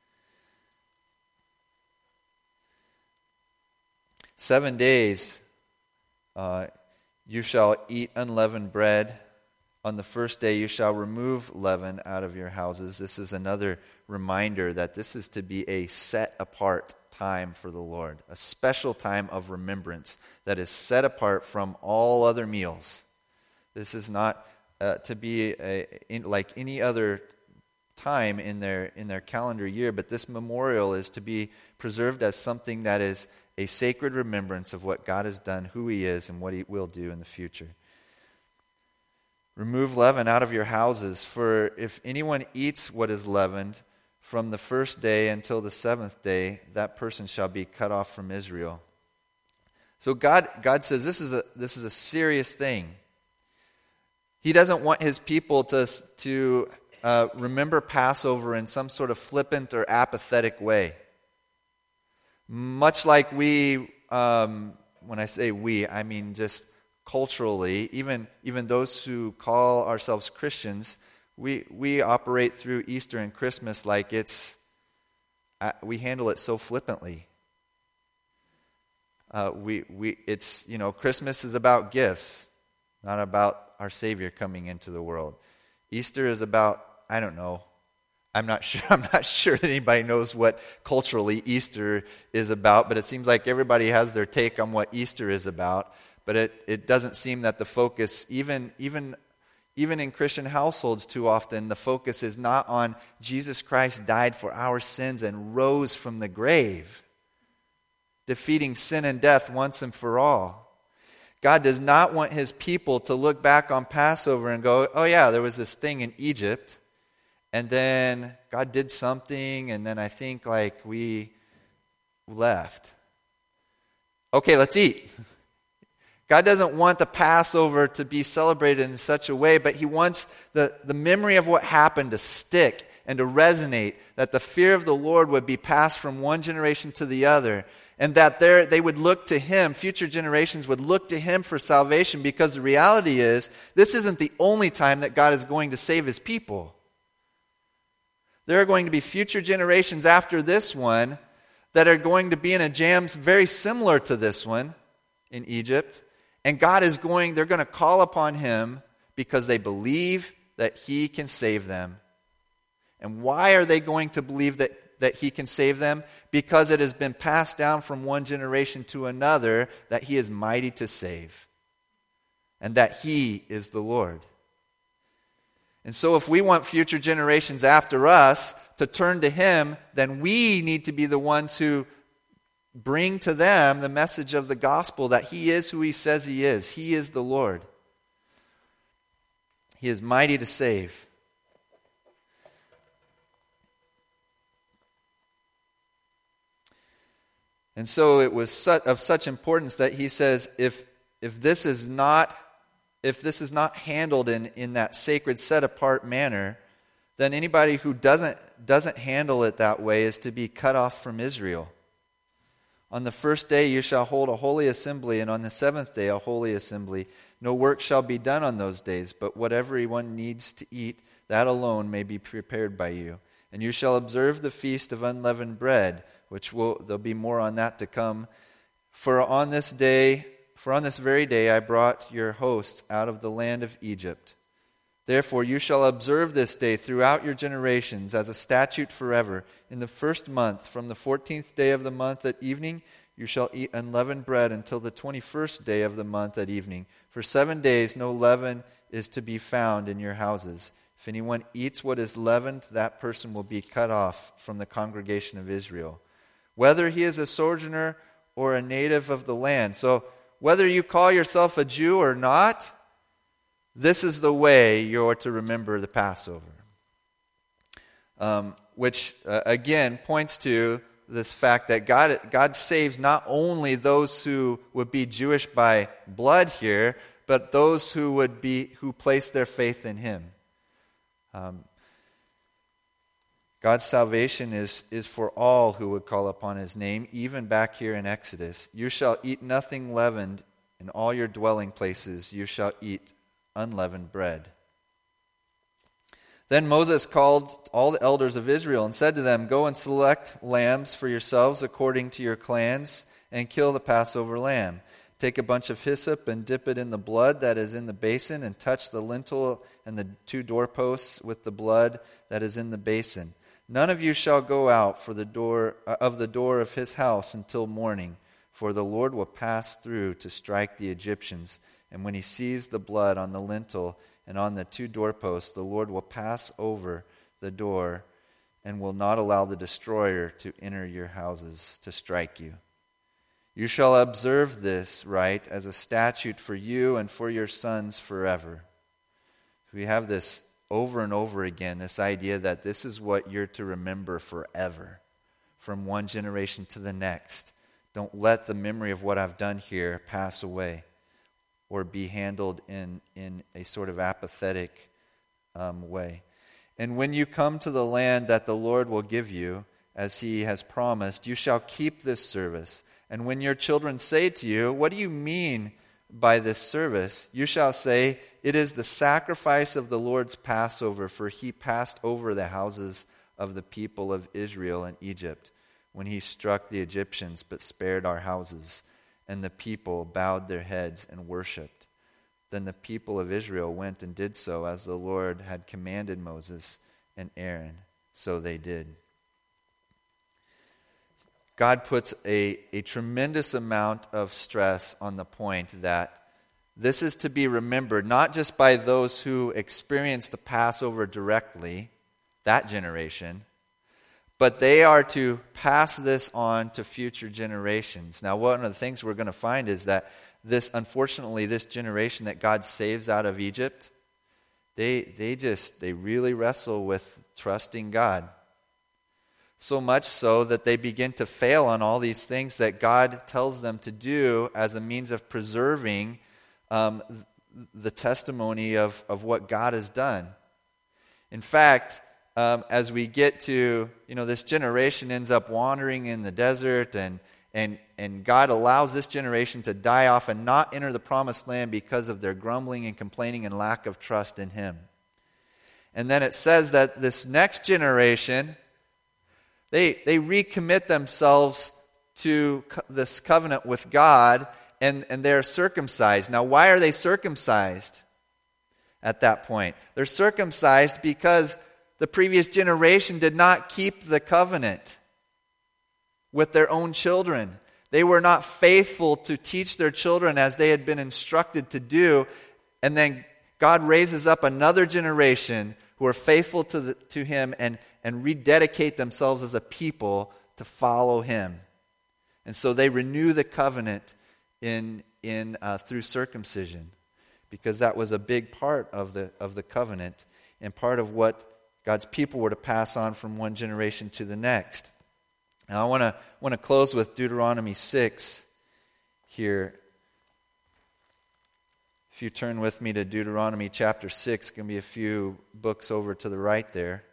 7 days you shall eat unleavened bread. On the first day you shall remove leaven out of your houses. This is another reminder that this is to be a set-apart time for the Lord, a special time of remembrance that is set apart from all other meals. This is not to be like any other time in their calendar year, but this memorial is to be preserved as something that is a sacred remembrance of what God has done, who he is, and what he will do in the future. Remove leaven out of your houses, for if anyone eats what is leavened from the first day until the seventh day, that person shall be cut off from Israel. So God says this is a serious thing. He doesn't want his people to remember Passover in some sort of flippant or apathetic way. Much like we, when I say we, I mean just culturally, even those who call ourselves Christians, we operate through Easter and Christmas like we handle it so flippantly. Christmas is about gifts, not about our Savior coming into the world. Easter is about, I don't know. I'm not sure that anybody knows what culturally Easter is about, but it seems like everybody has their take on what Easter is about. But it doesn't seem that the focus, even in Christian households too often, the focus is not on Jesus Christ died for our sins and rose from the grave, defeating sin and death once and for all. God does not want his people to look back on Passover and go, oh yeah, there was this thing in Egypt, and then God did something, and then I think we left. Okay, let's eat. God doesn't want the Passover to be celebrated in such a way, but he wants the memory of what happened to stick and to resonate, that the fear of the Lord would be passed from one generation to the other, and that they would look to him, future generations would look to him for salvation, because the reality is, this isn't the only time that God is going to save his people. There are going to be future generations after this one that are going to be in a jam very similar to this one in Egypt. And they're going to call upon him because they believe that he can save them. And why are they going to believe that he can save them? Because it has been passed down from one generation to another that he is mighty to save. And that he is the Lord. And so if we want future generations after us to turn to him, then we need to be the ones who bring to them the message of the gospel that he is who he says he is. He is the Lord. He is mighty to save. And so it was of such importance that he says, if this is not handled in that sacred, set-apart manner, then anybody who doesn't handle it that way is to be cut off from Israel. On the first day you shall hold a holy assembly, and on the seventh day a holy assembly. No work shall be done on those days, but whatever one needs to eat, that alone may be prepared by you. And you shall observe the feast of unleavened bread, there'll be more on that to come. For on this day, For on this very day I brought your hosts out of the land of Egypt. Therefore you shall observe this day throughout your generations as a statute forever. In the first month, from the 14th day of the month at evening, you shall eat unleavened bread until the 21st day of the month at evening. For 7 days no leaven is to be found in your houses. If anyone eats what is leavened, that person will be cut off from the congregation of Israel, whether he is a sojourner or a native of the land. So whether you call yourself a Jew or not, this is the way you're to remember the Passover. Which, again, points to this fact that God saves not only those who would be Jewish by blood here, but those who place their faith in Him. God's salvation is for all who would call upon His name, even back here in Exodus. You shall eat nothing leavened in all your dwelling places. You shall eat unleavened bread. Then Moses called all the elders of Israel and said to them, Go and select lambs for yourselves according to your clans, and kill the Passover lamb. Take a bunch of hyssop and dip it in the blood that is in the basin, and touch the lintel and the 2 doorposts with the blood that is in the basin. None of you shall go out for the door of his house until morning, for the Lord will pass through to strike the Egyptians. And when he sees the blood on the lintel and on the 2 doorposts, the Lord will pass over the door and will not allow the destroyer to enter your houses to strike you. You shall observe this rite as a statute for you and for your sons forever. We have this over and over again, this idea that this is what you're to remember forever, from one generation to the next. Don't let the memory of what I've done here pass away or be handled in a sort of apathetic way. And when you come to the land that the Lord will give you, as He has promised, you shall keep this service. And when your children say to you, What do you mean by this service? You shall say, It is the sacrifice of the Lord's Passover, for He passed over the houses of the people of Israel in Egypt, when He struck the Egyptians but spared our houses. And the people bowed their heads and worshipped. Then the people of Israel went and did so as the Lord had commanded Moses and Aaron. So they did. God puts a tremendous amount of stress on the point that this is to be remembered not just by those who experience the Passover directly, that generation, but they are to pass this on to future generations. Now, one of the things we're going to find is that unfortunately, this generation that God saves out of Egypt, they really wrestle with trusting God. So much so that they begin to fail on all these things that God tells them to do as a means of preserving the testimony of what God has done. In fact, as we get to, this generation ends up wandering in the desert, and God allows this generation to die off and not enter the promised land because of their grumbling and complaining and lack of trust in Him. And then it says that this next generation, they recommit themselves to this covenant with God, and they're circumcised. Now, why are they circumcised at that point? They're circumcised because the previous generation did not keep the covenant with their own children. They were not faithful to teach their children as they had been instructed to do. And then God raises up another generation who are faithful to Him and rededicate themselves as a people to follow Him. And so they renew the covenant through circumcision, because that was a big part of the covenant and part of what God's people were to pass on from one generation to the next. Now I want to close with Deuteronomy 6 here. If you turn with me to Deuteronomy chapter 6, going to be a few books over to the right there.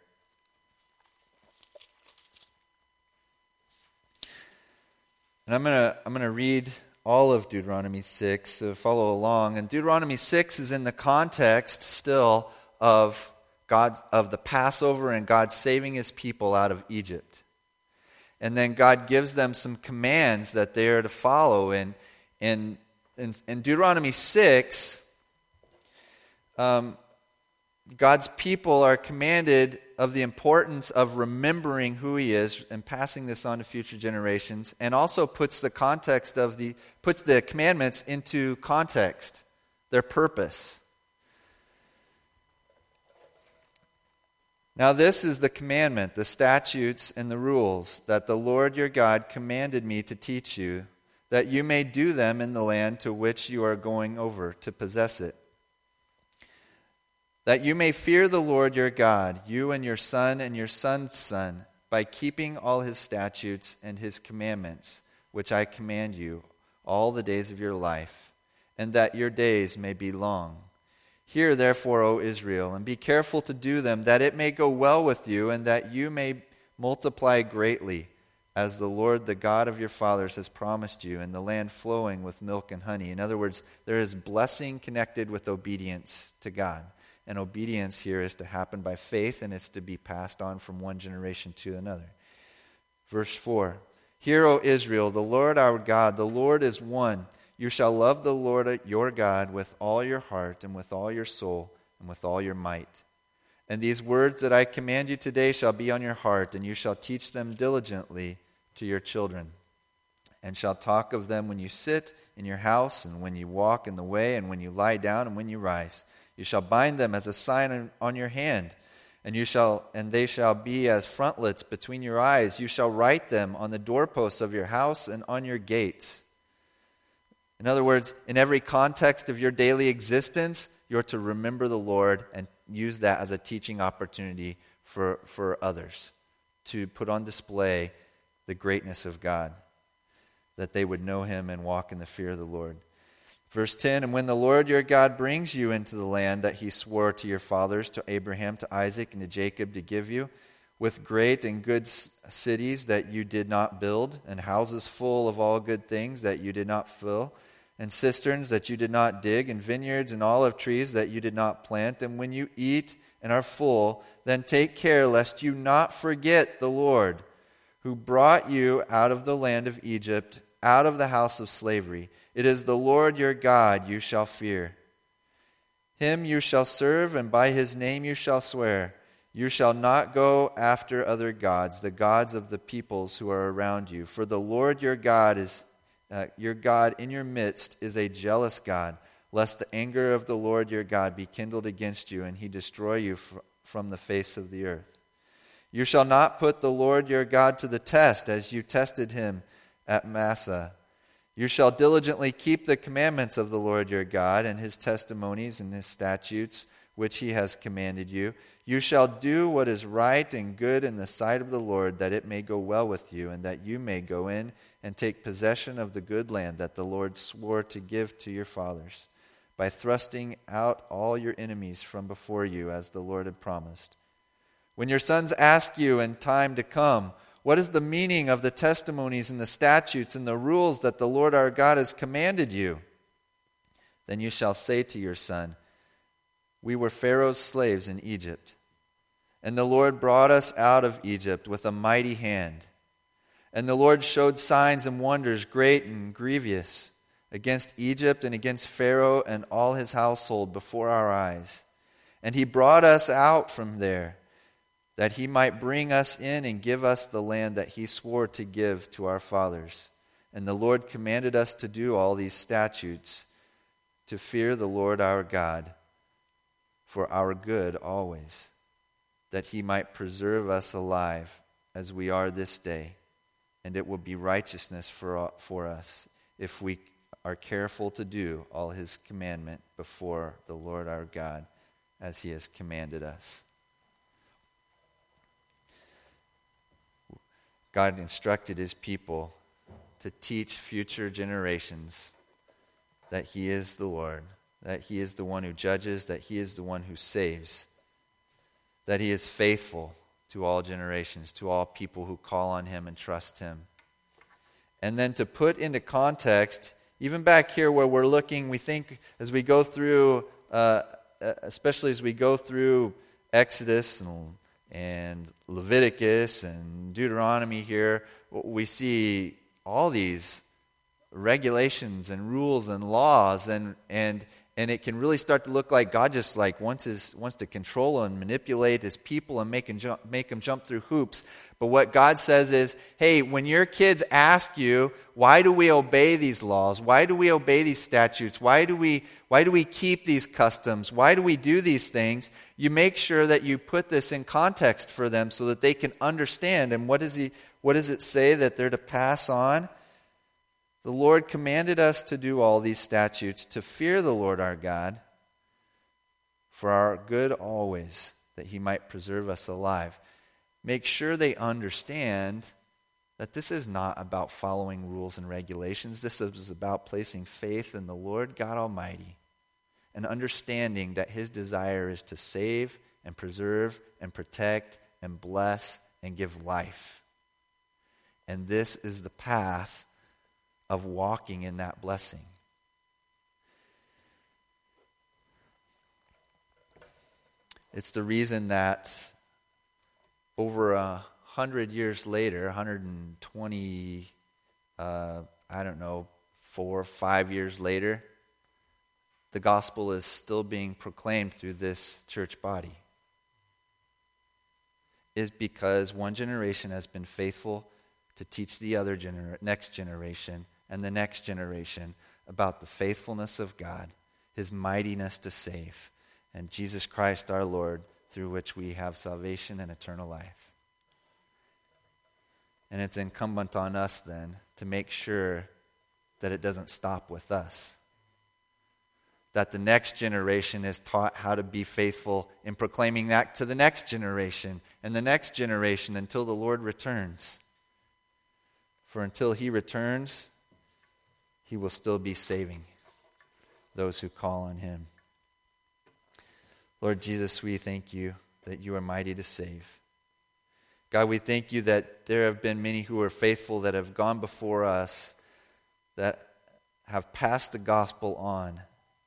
And I'm going to read all of Deuteronomy 6, so follow along. And Deuteronomy 6 is in the context still of the Passover and God saving His people out of Egypt. And then God gives them some commands that they are to follow. And in Deuteronomy 6, God's people are commanded of the importance of remembering who He is and passing this on to future generations, and also puts the commandments into context, their purpose. Now this is the commandment, the statutes and the rules that the Lord your God commanded me to teach you, that you may do them in the land to which you are going over to possess it. That you may fear the Lord your God, you and your son's son, by keeping all His statutes and His commandments, which I command you all the days of your life, and that your days may be long. Hear therefore, O Israel, and be careful to do them, that it may go well with you, and that you may multiply greatly, as the Lord, the God of your fathers, has promised you, in the land flowing with milk and honey. In other words, there is blessing connected with obedience to God. And obedience here is to happen by faith, and it's to be passed on from one generation to another. Verse 4, Hear, O Israel, the Lord our God, the Lord is one. You shall love the Lord your God with all your heart and with all your soul and with all your might. And these words that I command you today shall be on your heart, and you shall teach them diligently to your children, and shall talk of them when you sit in your house, and when you walk in the way, and when you lie down, and when you rise. You shall bind them as a sign on your hand, and they shall be as frontlets between your eyes. You shall write them on the doorposts of your house and on your gates. In other words, in every context of your daily existence, you're to remember the Lord and use that as a teaching opportunity for others, to put on display the greatness of God, that they would know Him and walk in the fear of the Lord. Verse 10, And when the Lord your God brings you into the land that He swore to your fathers, to Abraham, to Isaac, and to Jacob to give you, with great and good cities that you did not build, and houses full of all good things that you did not fill, and cisterns that you did not dig, and vineyards and olive trees that you did not plant, and when you eat and are full, then take care lest you not forget the Lord, who brought you out of the land of Egypt, out of the house of slavery. It is the Lord your God you shall fear. Him you shall serve, and by His name you shall swear. You shall not go after other gods, the gods of the peoples who are around you. For the Lord your God in your midst is a jealous God, lest the anger of the Lord your God be kindled against you, and He destroy you from the face of the earth. You shall not put the Lord your God to the test, as you tested Him at Massah. You shall diligently keep the commandments of the Lord your God, and His testimonies and His statutes, which He has commanded you. You shall do what is right and good in the sight of the Lord, that it may go well with you, and that you may go in and take possession of the good land that the Lord swore to give to your fathers, by thrusting out all your enemies from before you, as the Lord had promised. When your sons ask you in time to come, what is the meaning of the testimonies and the statutes and the rules that the Lord our God has commanded you? Then you shall say to your son, We were Pharaoh's slaves in Egypt, and the Lord brought us out of Egypt with a mighty hand. And the Lord showed signs and wonders great and grievous against Egypt and against Pharaoh and all his household before our eyes. And He brought us out from there, that He might bring us in and give us the land that He swore to give to our fathers. And the Lord commanded us to do all these statutes, to fear the Lord our God, for our good always, that He might preserve us alive as we are this day. And it will be righteousness for us if we are careful to do all His commandment before the Lord our God, as He has commanded us. God instructed His people to teach future generations that He is the Lord, that He is the one who judges, that He is the one who saves, that He is faithful to all generations, to all people who call on Him and trust Him. And then to put into context, even back here where we're looking, we think as we go through, especially as we go through Exodus and Leviticus and Deuteronomy here, we see all these regulations and rules and laws, and it can really start to look like God just like wants to control and manipulate his people and make them jump through hoops. But what God says is, hey, when your kids ask you, why do we obey these laws? Why do we obey these statutes? Why do we keep these customs? Why do we do these things? You make sure that you put this in context for them so that they can understand. And what does it say that they're to pass on? The Lord commanded us to do all these statutes, to fear the Lord our God, for our good always, that he might preserve us alive. Make sure they understand that this is not about following rules and regulations. This is about placing faith in the Lord God Almighty and understanding that his desire is to save and preserve and protect and bless and give life. And this is the path of walking in that blessing. It's the reason that over 100 years later, 120, 4 or 5 years later, the gospel is still being proclaimed through this church body. Is because one generation has been faithful to teach the other next generation and the next generation about the faithfulness of God, his mightiness to save, and Jesus Christ our Lord, through which we have salvation and eternal life. And it's incumbent on us then to make sure that it doesn't stop with us. That the next generation is taught how to be faithful in proclaiming that to the next generation and the next generation until the Lord returns. For until he returns, he will still be saving those who call on him. Lord Jesus, we thank you that you are mighty to save. God, we thank you that there have been many who are faithful that have gone before us, that have passed the gospel on.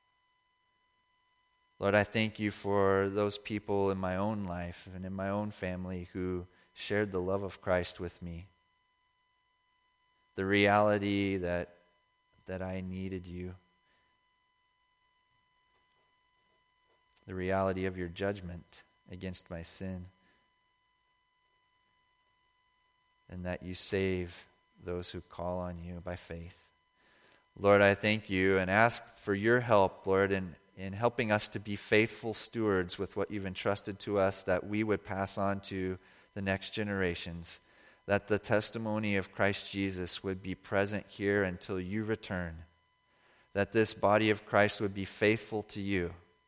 Lord, I thank you for those people in my own life and in my own family who shared the love of Christ with me. The reality that I needed you. The reality of your judgment against my sin. And that you save those who call on you by faith. Lord, I thank you and ask for your help, Lord, in helping us to be faithful stewards with what you've entrusted to us, that we would pass on to the next generations. That the testimony of Christ Jesus would be present here until you return. That this body of Christ would be faithful to you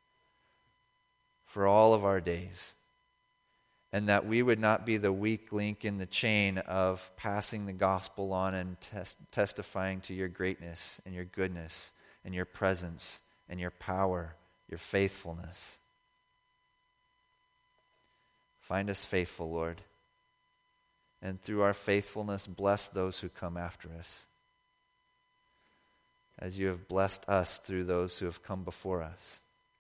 for all of our days. And that we would not be the weak link in the chain of passing the gospel on and testifying to your greatness and your goodness and your presence and your power, your faithfulness. Find us faithful, Lord. And through our faithfulness, bless those who come after us, as you have blessed us through those who have come before us.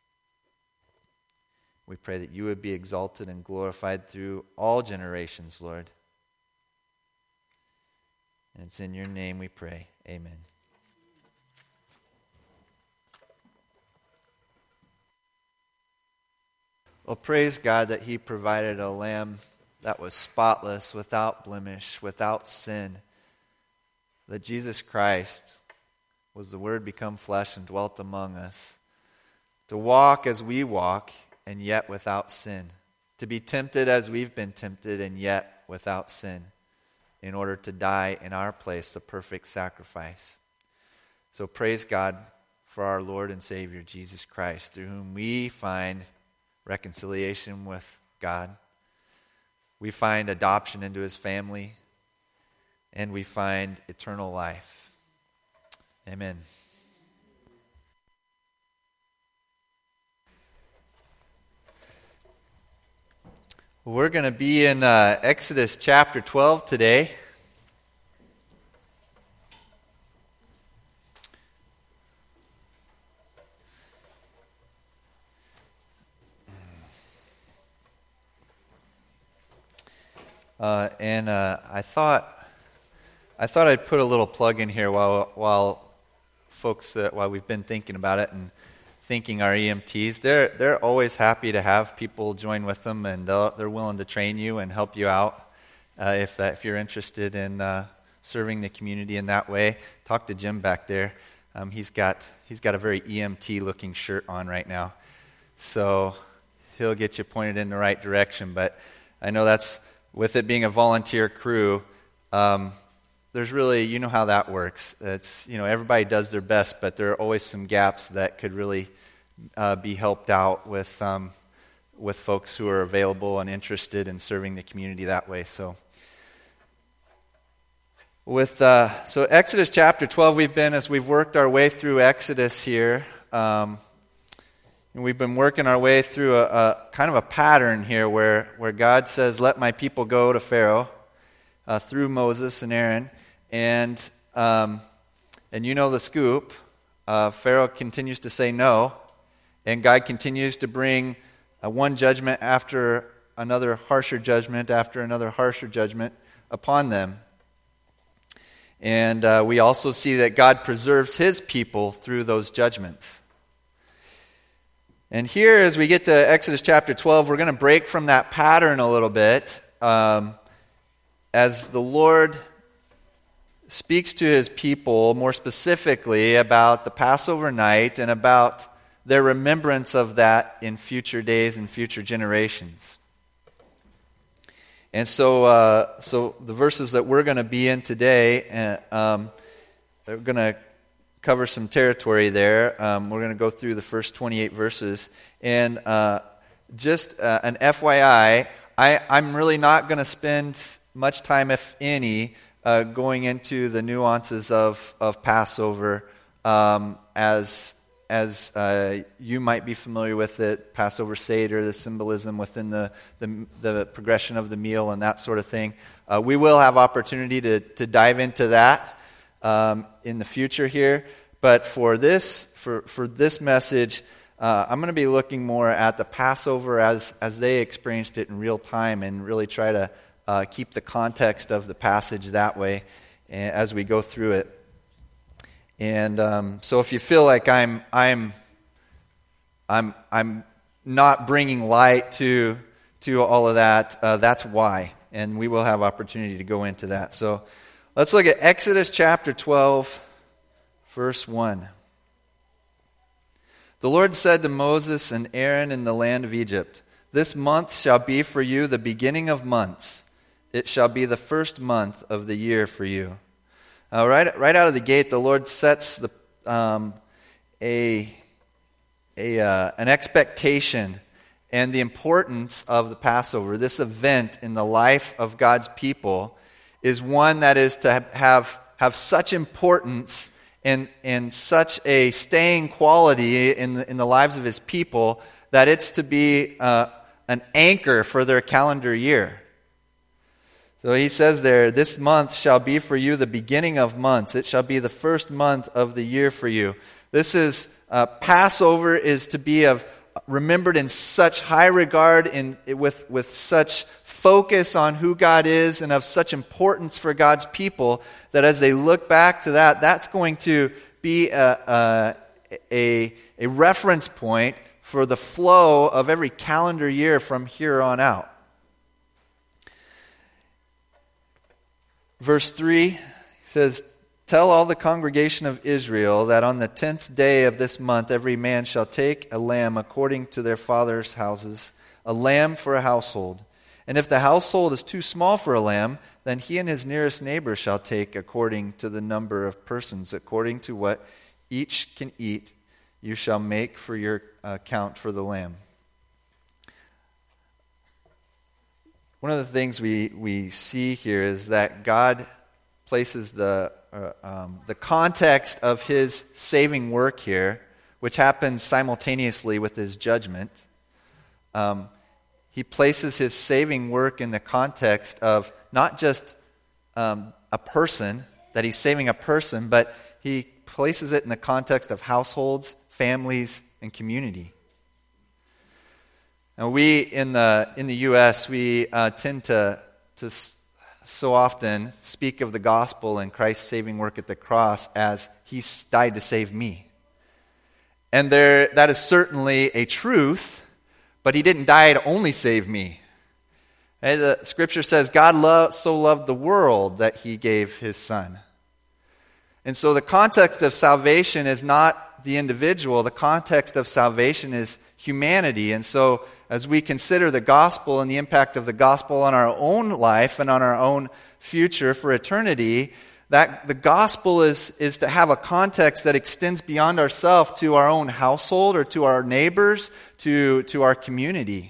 We pray that you would be exalted and glorified through all generations, Lord. And it's in your name we pray. Amen. Well, praise God that he provided a lamb that was spotless, without blemish, without sin. That Jesus Christ was the Word become flesh and dwelt among us. To walk as we walk, and yet without sin. To be tempted as we've been tempted, and yet without sin. In order to die in our place, a perfect sacrifice. So praise God for our Lord and Savior, Jesus Christ, through whom we find reconciliation with God. We find adoption into his family, and we find eternal life. Amen. We're going to be in Exodus chapter 12 today. And I thought I thought I'd put a little plug in here while we've been thinking about it and thinking our EMTs. They're always happy to have people join with them, and they're willing to train you and help you out if you're interested in serving the community in that way. Talk to Jim back there. He's got a very EMT looking shirt on right now, so he'll get you pointed in the right direction. But I know that's, with it being a volunteer crew, there's really, you know how that works. It's, everybody does their best, but there are always some gaps that could really be helped out with folks who are available and interested in serving the community that way. So Exodus chapter 12, as we've worked our way through Exodus here, we've been working our way through a kind of a pattern here where God says, "Let my people go" to Pharaoh through Moses and Aaron. And you know the scoop. Pharaoh continues to say no, and God continues to bring one judgment after another harsher judgment after another harsher judgment upon them. And we also see that God preserves His people through those judgments. And here, as we get to Exodus chapter 12, we're going to break from that pattern a little bit as the Lord speaks to His people more specifically about the Passover night and about their remembrance of that in future days and future generations. And so the verses that we're going to be in today, we're going to cover some territory there. We're going to go through the first 28 verses. And just an FYI, I'm really not going to spend much time, if any, going into the nuances of Passover as you might be familiar with it, Passover Seder, the symbolism within the progression of the meal and that sort of thing. We will have opportunity to dive into that in the future here. But for this message, I'm going to be looking more at the Passover as they experienced it in real time and really try to keep the context of the passage that way as we go through it. And so if you feel like I'm not bringing light to all of that, that's why. And we will have opportunity to go into that. So let's look at Exodus chapter 12, verse 1. The Lord said to Moses and Aaron in the land of Egypt, "This month shall be for you the beginning of months. It shall be the first month of the year for you." Right out of the gate, the Lord sets an expectation and the importance of the Passover. This event in the life of God's people is one that is to have such importance and such a staying quality in the lives of His people that it's to be an anchor for their calendar year. So He says there, "This month shall be for you the beginning of months. It shall be the first month of the year for you." This is, Passover is to be remembered in such high regard, with such focus on who God is and of such importance for God's people, that as they look back to that, that's going to be a reference point for the flow of every calendar year from here on out. Verse 3 says, "Tell all the congregation of Israel that on the 10th day of this month every man shall take a lamb according to their father's houses, a lamb for a household. And if the household is too small for a lamb, then he and his nearest neighbor shall take according to the number of persons, according to what each can eat, you shall make for your count for the lamb." One of the things we see here is that God places the context of His saving work here, which happens simultaneously with His judgment. He places His saving work in the context of not just a person, that He's saving a person, but He places it in the context of households, families, and community. Now, we in the U.S. we tend to so often speak of the gospel and Christ's saving work at the cross as He died to save me. And that is certainly a truth, but He didn't die to only save me. And the Scripture says God so loved the world that He gave His Son. And so the context of salvation is not the individual. The context of salvation is humanity. And so as we consider the gospel and the impact of the gospel on our own life and on our own future for eternity, that the gospel is to have a context that extends beyond ourselves to our own household or to our neighbors, to our community.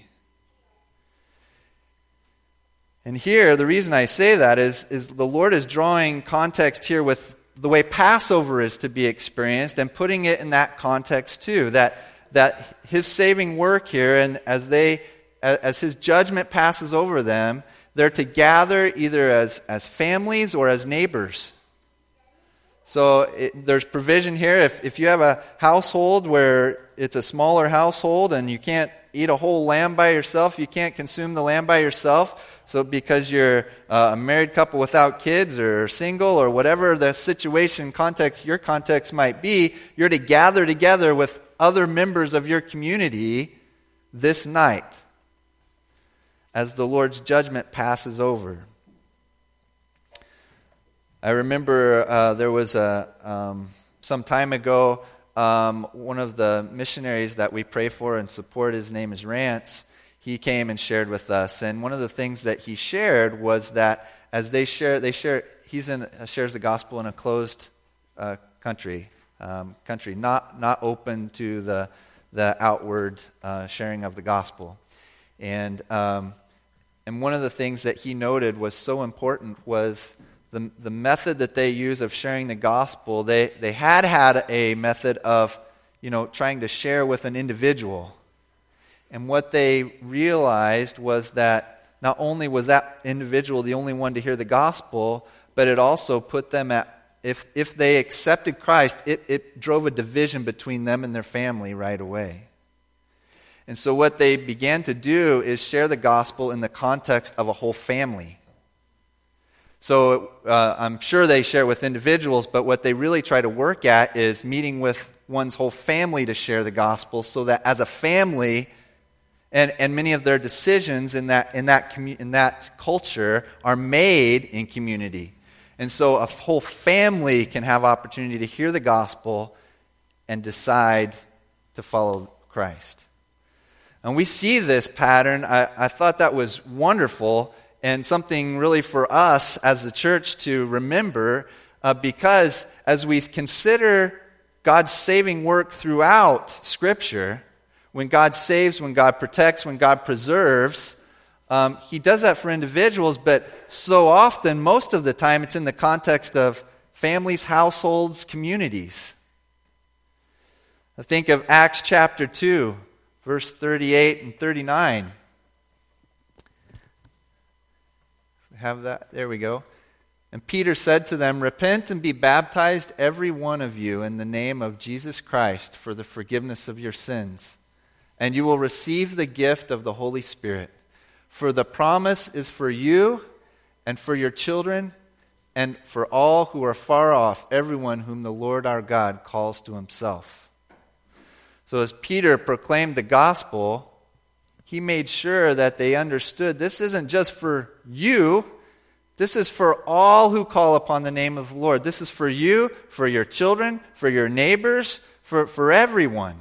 And here, the reason I say that is the Lord is drawing context here with the way Passover is to be experienced and putting it in that context too, that His saving work here, and as His judgment passes over them, they're to gather either as families or as neighbors. So there's provision here. If you have a household where it's a smaller household and you can't eat a whole lamb by yourself, you can't consume the lamb by yourself, so because you're a married couple without kids or single or whatever the situation, context, your context might be, you're to gather together with other members of your community this night as the Lord's judgment passes over. I remember there was some time ago, one of the missionaries that we pray for and support, his name is Rance, he came and shared with us. And one of the things that he shared was that as he shares the gospel in a closed country, not open to the outward sharing of the gospel. And one of the things that he noted was so important was the method that they use of sharing the gospel. They had a method of, trying to share with an individual. And what they realized was that not only was that individual the only one to hear the gospel, but it also put them at, if they accepted Christ, it drove a division between them and their family right away. And so what they began to do is share the gospel in the context of a whole family. So I'm sure they share with individuals, but what they really try to work at is meeting with one's whole family to share the gospel, so that as a family, and many of their decisions in that culture are made in community. And so a whole family can have opportunity to hear the gospel and decide to follow Christ. And we see this pattern. I thought that was wonderful and something really for us as the church to remember, because as we consider God's saving work throughout Scripture, when God saves, when God protects, when God preserves, He does that for individuals, but so often, most of the time, it's in the context of families, households, communities. I think of Acts chapter 2, verse 38 and 39. Have that? There we go. And Peter said to them, "Repent and be baptized, every one of you, in the name of Jesus Christ for the forgiveness of your sins. And you will receive the gift of the Holy Spirit. For the promise is for you and for your children and for all who are far off, everyone whom the Lord our God calls to Himself." So as Peter proclaimed the gospel, he made sure that they understood this isn't just for you. This is for all who call upon the name of the Lord. This is for you, for your children, for your neighbors, for everyone.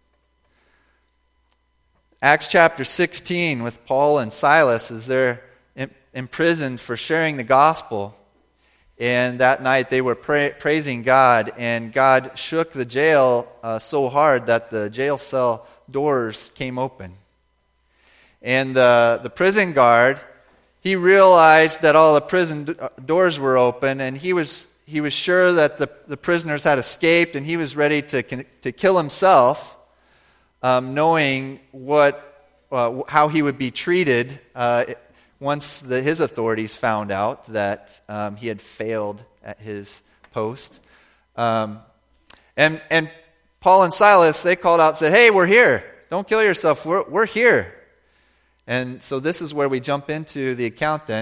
Acts chapter 16 with Paul and Silas as they're imprisoned for sharing the gospel. And that night they were praising God, and God shook the jail so hard that the jail cell doors came open. And the prison guard, he realized that all the prison doors were open, and he was sure that the prisoners had escaped, and he was ready to kill himself, knowing how he would be treated once his authorities found out that he had failed at his post. And Paul and Silas, they called out and said, "Hey, we're here. Don't kill yourself. We're here." And so this is where we jump into the account then.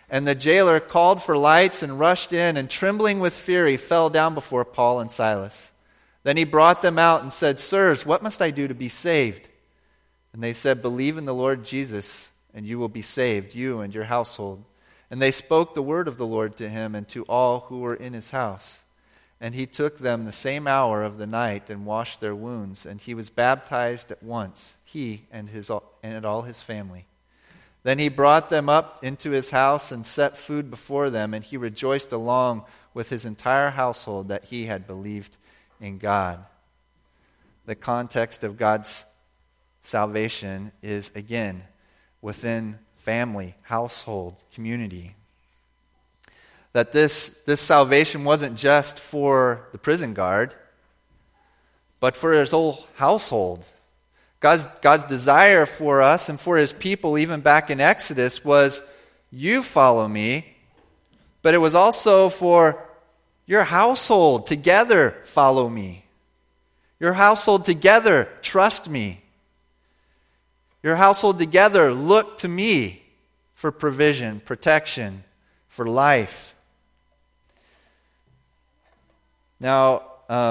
And the jailer called for lights and rushed in, and trembling with fear, he fell down before Paul and Silas. Then he brought them out and said, "Sirs, what must I do to be saved?" And they said, "Believe in the Lord Jesus, and you will be saved, you and your household." And they spoke the word of the Lord to him and to all who were in his house. And he took them the same hour of the night and washed their wounds, and he was baptized at once, he and all his family. Then he brought them up into his house and set food before them, and he rejoiced along with his entire household that he had believed in God. The context of God's salvation is, again, within family, household, community. That this salvation wasn't just for the prison guard, but for his whole household. God's desire for us and for his people, even back in Exodus, was, you follow me, but it was also for your household together follow me. Your household together trust me. Your household together look to me for provision, protection, for life. Now,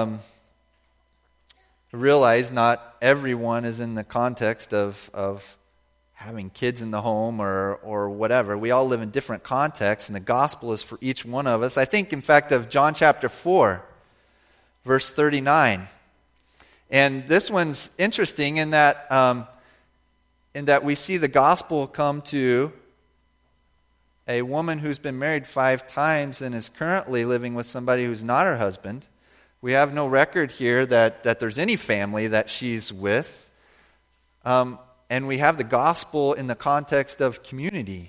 realize not everyone is in the context of having kids in the home or whatever. We all live in different contexts, and the gospel is for each one of us. I think, in fact, of John chapter 4, verse 39. And this one's interesting in that we see the gospel come to a woman who's been married 5 times and is currently living with somebody who's not her husband. We have no record here that there's any family that she's with. And we have the gospel in the context of community.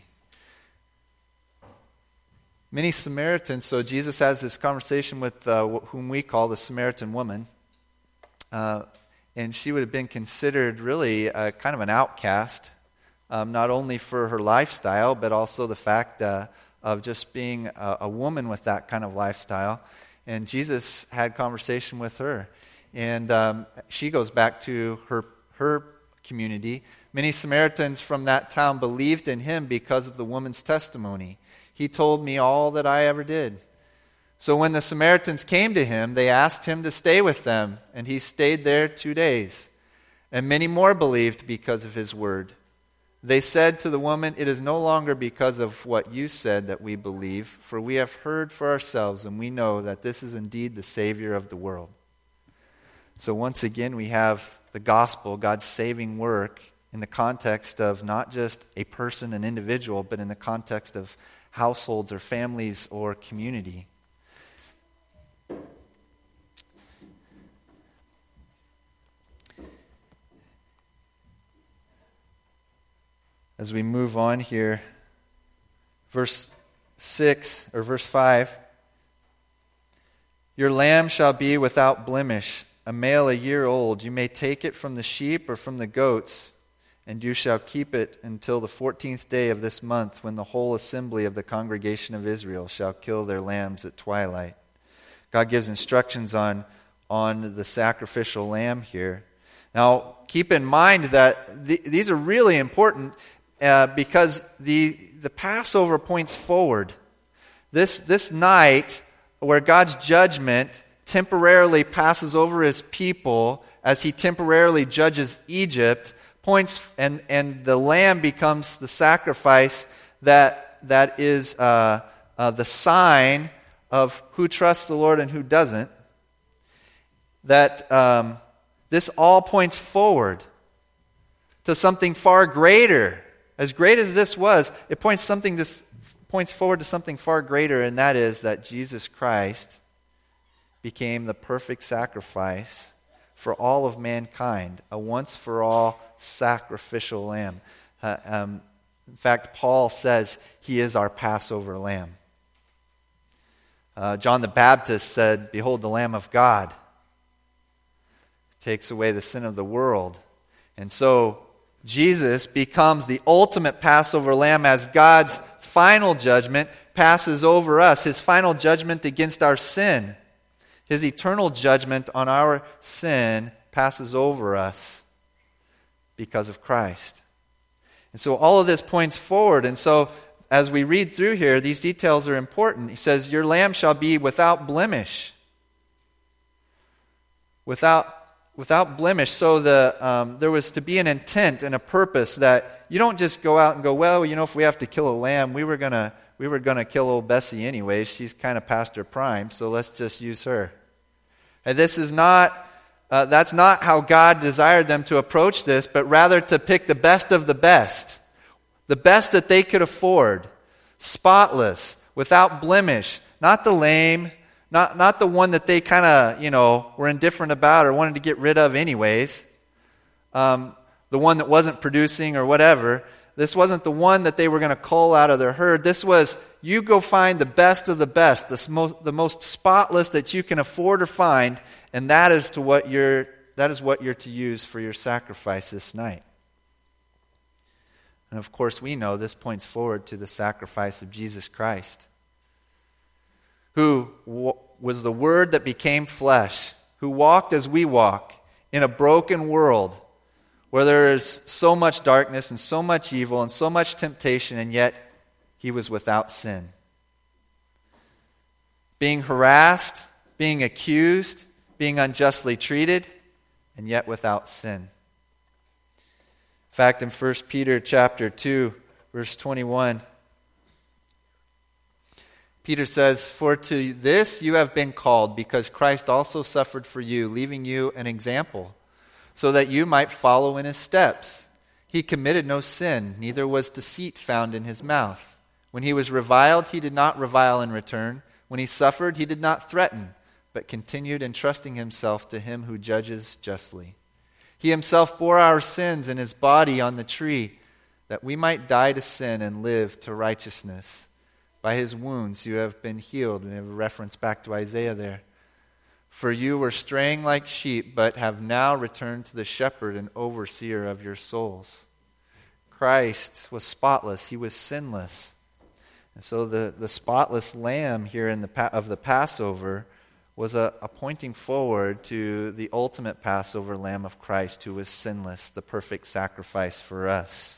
Many Samaritans, so Jesus has this conversation with whom we call the Samaritan woman. And she would have been considered really kind of an outcast, not only for her lifestyle, but also the fact of just being a woman with that kind of lifestyle. And Jesus had conversation with her. And she goes back to her community. Many Samaritans from that town believed in him because of the woman's testimony. He told me all that I ever did. So when the Samaritans came to him, they asked him to stay with them, and he stayed there 2 days. And many more believed because of his word. They said to the woman, "It is no longer because of what you said that we believe, for we have heard for ourselves, and we know that this is indeed the Savior of the world." So once again, we have the gospel, God's saving work, in the context of not just a person, an individual, but in the context of households or families or community. As we move on here, verse 6 or verse 5, "Your lamb shall be without blemish, a male 1 year old. You may take it from the sheep or from the goats, and you shall keep it until the 14th day of this month, when the whole assembly of the congregation of Israel shall kill their lambs at twilight." God gives instructions on the sacrificial lamb here. Now, keep in mind that these are really important because the Passover points forward. This night, where God's judgment temporarily passes over his people as he temporarily judges Egypt, points and the lamb becomes the sacrifice that is the sign of who trusts the Lord and who doesn't. That this all points forward to something far greater. As great as this was, it points forward to something far greater, and that is that Jesus Christ became the perfect sacrifice for all of mankind, a once-for-all sacrificial lamb. In fact, Paul says he is our Passover lamb. John the Baptist said, "Behold the Lamb of God, who takes away the sin of the world." And so Jesus becomes the ultimate Passover lamb as God's final judgment passes over us, his final judgment against our sin. His eternal judgment on our sin passes over us because of Christ. And so all of this points forward. And so as we read through here, these details are important. He says, your lamb shall be without blemish. Without blemish. So there was to be an intent and a purpose that you don't just go out and go, well, if we have to kill a lamb, we were gonna kill old Bessie anyway. She's kind of past her prime, so let's just use her. And this is not, that's not how God desired them to approach this, but rather to pick the best of the best that they could afford, spotless, without blemish, not the lame, not the one that they kind of, were indifferent about or wanted to get rid of anyways, the one that wasn't producing or whatever. This wasn't the one that they were going to cull out of their herd. This was, you go find the best of the best, the most spotless that you can afford or find, and that is what you're to use for your sacrifice this night. And of course, we know this points forward to the sacrifice of Jesus Christ, who was the Word that became flesh, who walked as we walk in a broken world where there is so much darkness and so much evil and so much temptation, and yet he was without sin. Being harassed, being accused, being unjustly treated, and yet without sin. In fact, in 1 Peter chapter 2, verse 21, Peter says, "For to this you have been called, because Christ also suffered for you, leaving you an example, so that you might follow in his steps. He committed no sin, neither was deceit found in his mouth. When he was reviled, he did not revile in return. When he suffered, he did not threaten, but continued entrusting himself to him who judges justly. He himself bore our sins in his body on the tree, that we might die to sin and live to righteousness. By his wounds you have been healed." We have a reference back to Isaiah there. "For you were straying like sheep, but have now returned to the shepherd and overseer of your souls." Christ was spotless. He was sinless. And so the spotless lamb here of the Passover was a pointing forward to the ultimate Passover lamb of Christ, who was sinless, the perfect sacrifice for us.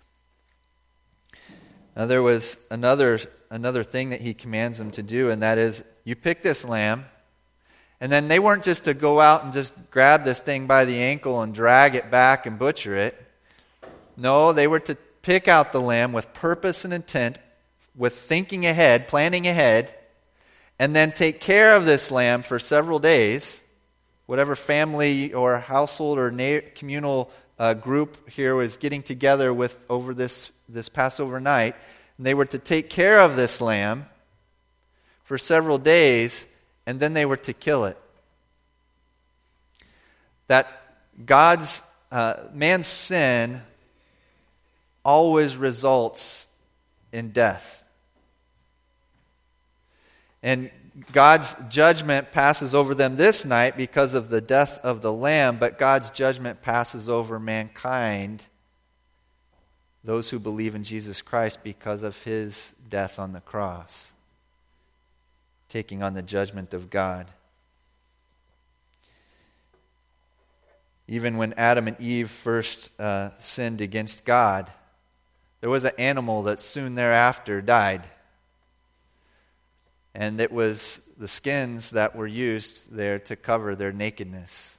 Now there was another thing that he commands them to do, and that is, you pick this lamb. And then they weren't just to go out and just grab this thing by the ankle and drag it back and butcher it. No, they were to pick out the lamb with purpose and intent, with thinking ahead, planning ahead, and then take care of this lamb for several days. Whatever family or household or communal group here was getting together with over this Passover night, and they were to take care of this lamb for several days, and then they were to kill it. That man's sin always results in death. And God's judgment passes over them this night because of the death of the lamb, but God's judgment passes over mankind, those who believe in Jesus Christ, because of his death on the cross, taking on the judgment of God. Even when Adam and Eve first sinned against God, there was an animal that soon thereafter died. And it was the skins that were used there to cover their nakedness.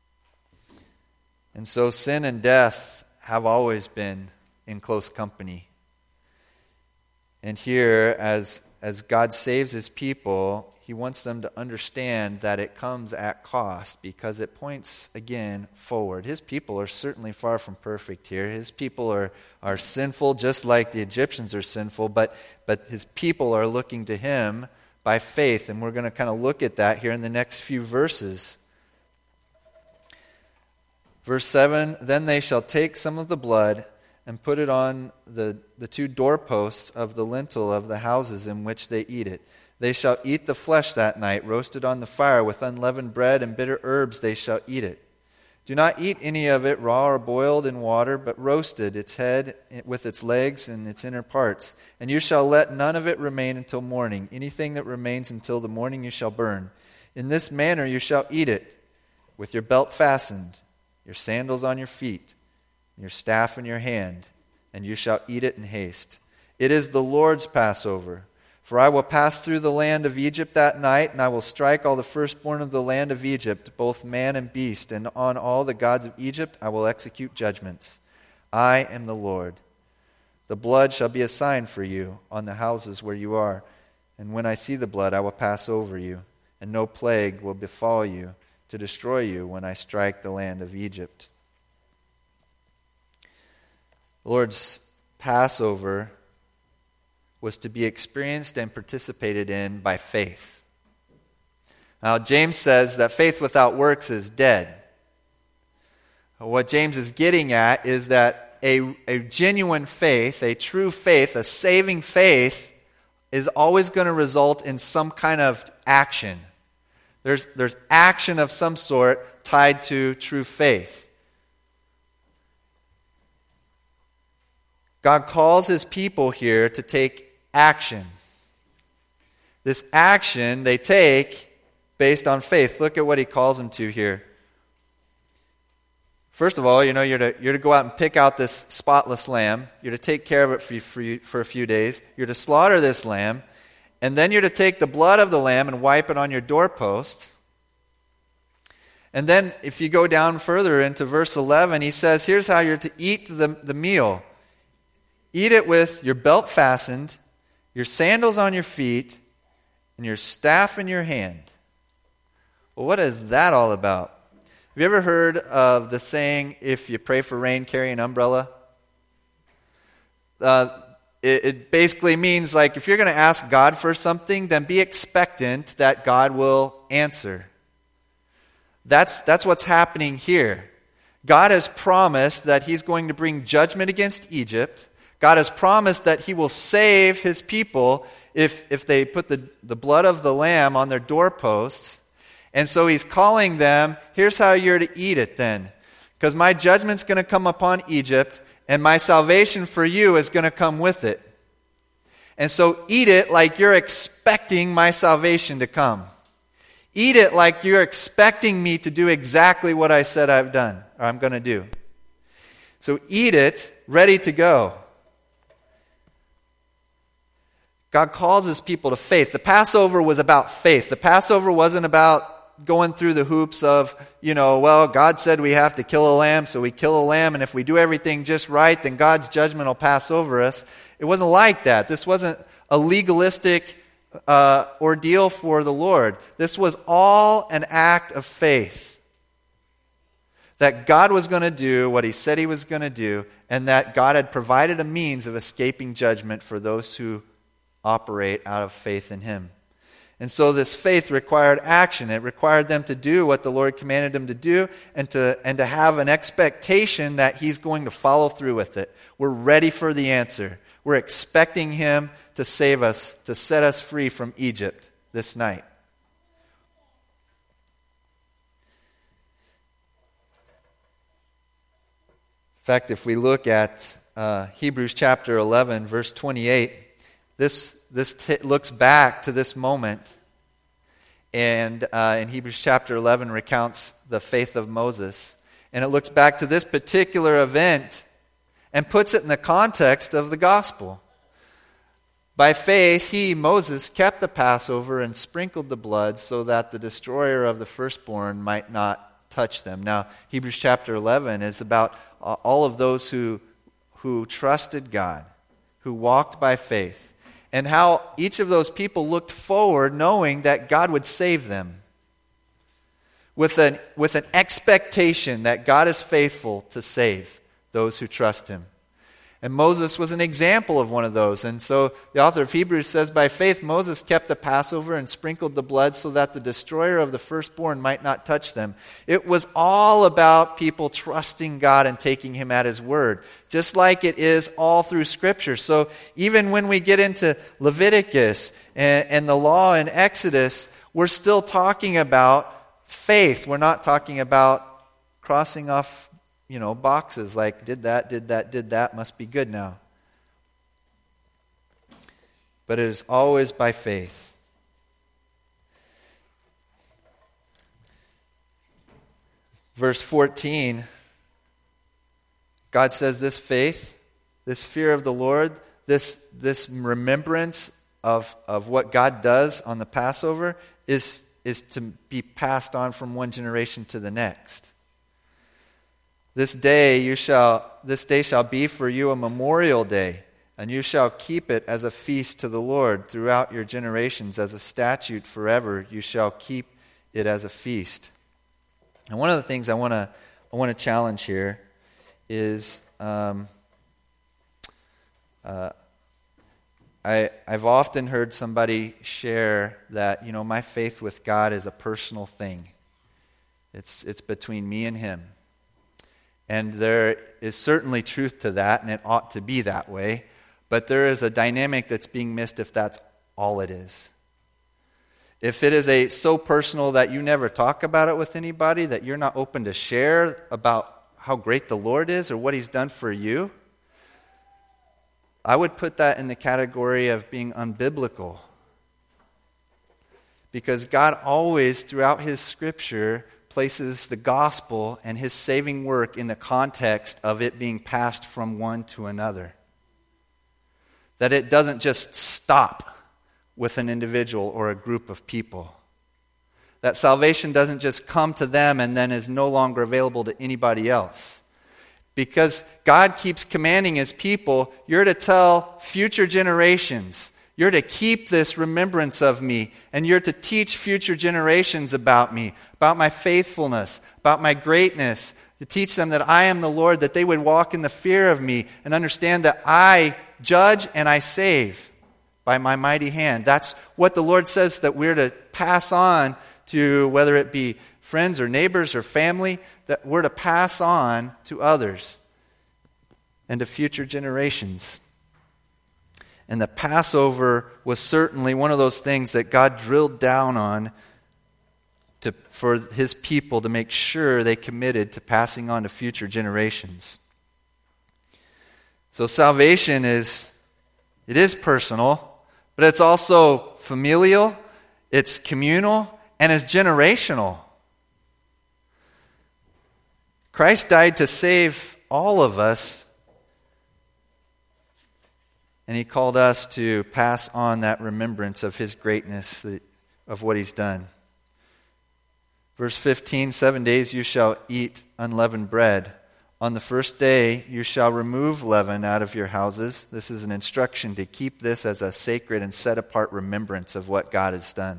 And so sin and death have always been in close company. And here, as God saves his people, he wants them to understand that it comes at cost, because it points again forward. His people are certainly far from perfect here. His people are sinful, just like the Egyptians are sinful, but his people are looking to him by faith, and we're going to kind of look at that here in the next few verses. Verse 7, "Then they shall take some of the blood and put it on the two doorposts of the lintel of the houses in which they eat it. They shall eat the flesh that night, roasted on the fire with unleavened bread and bitter herbs they shall eat it. Do not eat any of it raw or boiled in water, but roasted, its head with its legs and its inner parts. And you shall let none of it remain until morning. Anything that remains until the morning you shall burn. In this manner you shall eat it, with your belt fastened, your sandals on your feet, your staff in your hand, and you shall eat it in haste. It is the Lord's Passover. For I will pass through the land of Egypt that night, and I will strike all the firstborn of the land of Egypt, both man and beast, and on all the gods of Egypt I will execute judgments. I am the Lord. The blood shall be a sign for you on the houses where you are, and when I see the blood I will pass over you, and no plague will befall you to destroy you when I strike the land of Egypt. The Lord's Passover was to be experienced and participated in by faith. Now, James says that faith without works is dead. What James is getting at is that a genuine faith, a true faith, a saving faith, is always going to result in some kind of action. There's action of some sort tied to true faith. God calls his people here to take action. This action they take based on faith. Look at what he calls them to here. First of all, you're to go out and pick out this spotless lamb. You're to take care of it for a few days. You're to slaughter this lamb. And then you're to take the blood of the lamb and wipe it on your doorposts. And then if you go down further into verse 11, he says, here's how you're to eat the meal. Eat it with your belt fastened, your sandals on your feet, and your staff in your hand. Well, what is that all about? Have you ever heard of the saying, if you pray for rain, carry an umbrella? It basically means, like, if you're going to ask God for something, then be expectant that God will answer. That's what's happening here. God has promised that he's going to bring judgment against Egypt. God has promised that he will save his people if they put the blood of the lamb on their doorposts. And so he's calling them, here's how you're to eat it then. Because my judgment's going to come upon Egypt, and my salvation for you is going to come with it. And so eat it like you're expecting my salvation to come. Eat it like you're expecting me to do exactly what I said I've done, or I'm going to do. So eat it ready to go. God calls his people to faith. The Passover was about faith. The Passover wasn't about going through the hoops of, well, God said we have to kill a lamb, so we kill a lamb, and if we do everything just right, then God's judgment will pass over us. It wasn't like that. This wasn't a legalistic ordeal for the Lord. This was all an act of faith. That God was going to do what he said he was going to do, and that God had provided a means of escaping judgment for those who operate out of faith in him. And so this faith required action. It required them to do what the Lord commanded them to do, and to have an expectation that he's going to follow through with it. We're ready for the answer. We're expecting him to save us, to set us free from Egypt this night. In fact, if we look at Hebrews chapter 11, verse 28, this looks back to this moment, and in Hebrews chapter 11 recounts the faith of Moses, and it looks back to this particular event and puts it in the context of the gospel. By faith, Moses, kept the Passover and sprinkled the blood so that the destroyer of the firstborn might not touch them. Now, Hebrews chapter 11 is about all of those who trusted God, who walked by faith, and how each of those people looked forward knowing that God would save them with an expectation that God is faithful to save those who trust him. And Moses was an example of one of those. And so the author of Hebrews says, by faith Moses kept the Passover and sprinkled the blood so that the destroyer of the firstborn might not touch them. It was all about people trusting God and taking him at his word, just like it is all through Scripture. So even when we get into Leviticus and the law in Exodus, we're still talking about faith. We're not talking about crossing off boxes like did that, must be good now. But it is always by faith. Verse 14, God says this faith, this fear of the Lord, this remembrance of what God does on the Passover is to be passed on from one generation to the next. This day shall be for you a memorial day, and you shall keep it as a feast to the Lord throughout your generations, as a statute forever. You shall keep it as a feast. And one of the things I want to challenge here is I've often heard somebody share that, my faith with God is a personal thing. It's between me and Him. And there is certainly truth to that, and it ought to be that way. But there is a dynamic that's being missed if that's all it is. If it is so personal that you never talk about it with anybody, that you're not open to share about how great the Lord is or what He's done for you, I would put that in the category of being unbiblical. Because God always, throughout His Scripture, places the gospel and His saving work in the context of it being passed from one to another. That it doesn't just stop with an individual or a group of people. That salvation doesn't just come to them and then is no longer available to anybody else. Because God keeps commanding His people, you're to tell future generations, you're to keep this remembrance of me, and you're to teach future generations about me, about my faithfulness, about my greatness, to teach them that I am the Lord, that they would walk in the fear of me and understand that I judge and I save by my mighty hand. That's what the Lord says that we're to pass on to, whether it be friends or neighbors or family, that we're to pass on to others and to future generations. And the Passover was certainly one of those things that God drilled down on for His people to make sure they committed to passing on to future generations. So salvation is personal, but it's also familial, it's communal, and it's generational. Christ died to save all of us, and He called us to pass on that remembrance of His greatness, of what He's done. Verse 15, 7 days you shall eat unleavened bread. On the first day you shall remove leaven out of your houses. This is an instruction to keep this as a sacred and set-apart remembrance of what God has done.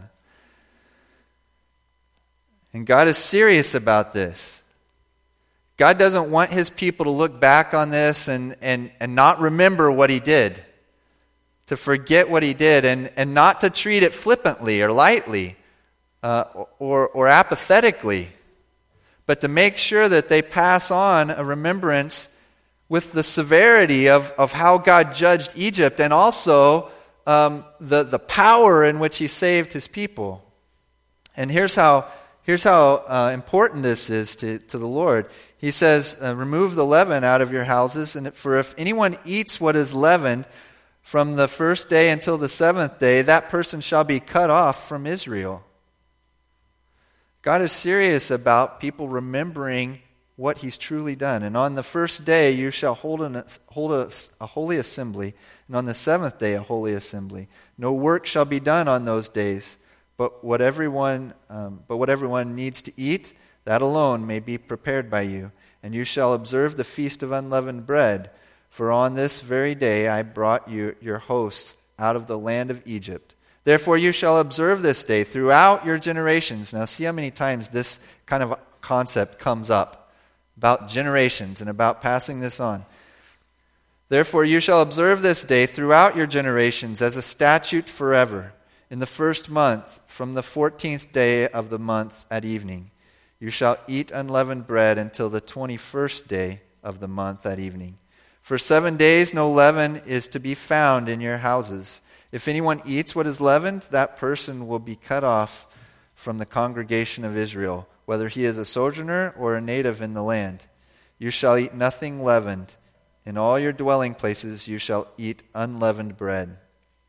And God is serious about this. God doesn't want His people to look back on this and not remember what He did, to forget what He did, and not to treat it flippantly or lightly or apathetically, but to make sure that they pass on a remembrance with the severity of how God judged Egypt, and also the power in which He saved His people. And here's how important this is to the Lord. He says, remove the leaven out of your houses, and for if anyone eats what is leavened from the first day until the seventh day, that person shall be cut off from Israel. God is serious about people remembering what He's truly done. And on the first day you shall hold a holy assembly, and on the seventh day a holy assembly. No work shall be done on those days, but what everyone needs to eat, that alone may be prepared by you. And you shall observe the feast of unleavened bread, for on this very day I brought you your hosts out of the land of Egypt. Therefore you shall observe this day throughout your generations. Now see how many times this kind of concept comes up about generations and about passing this on. Therefore you shall observe this day throughout your generations as a statute forever. In the first month, from the 14th day of the month at evening, you shall eat unleavened bread until the 21st day of the month at evening. For 7 days no leaven is to be found in your houses. If anyone eats what is leavened, that person will be cut off from the congregation of Israel, whether he is a sojourner or a native in the land. You shall eat nothing leavened. In all your dwelling places you shall eat unleavened bread.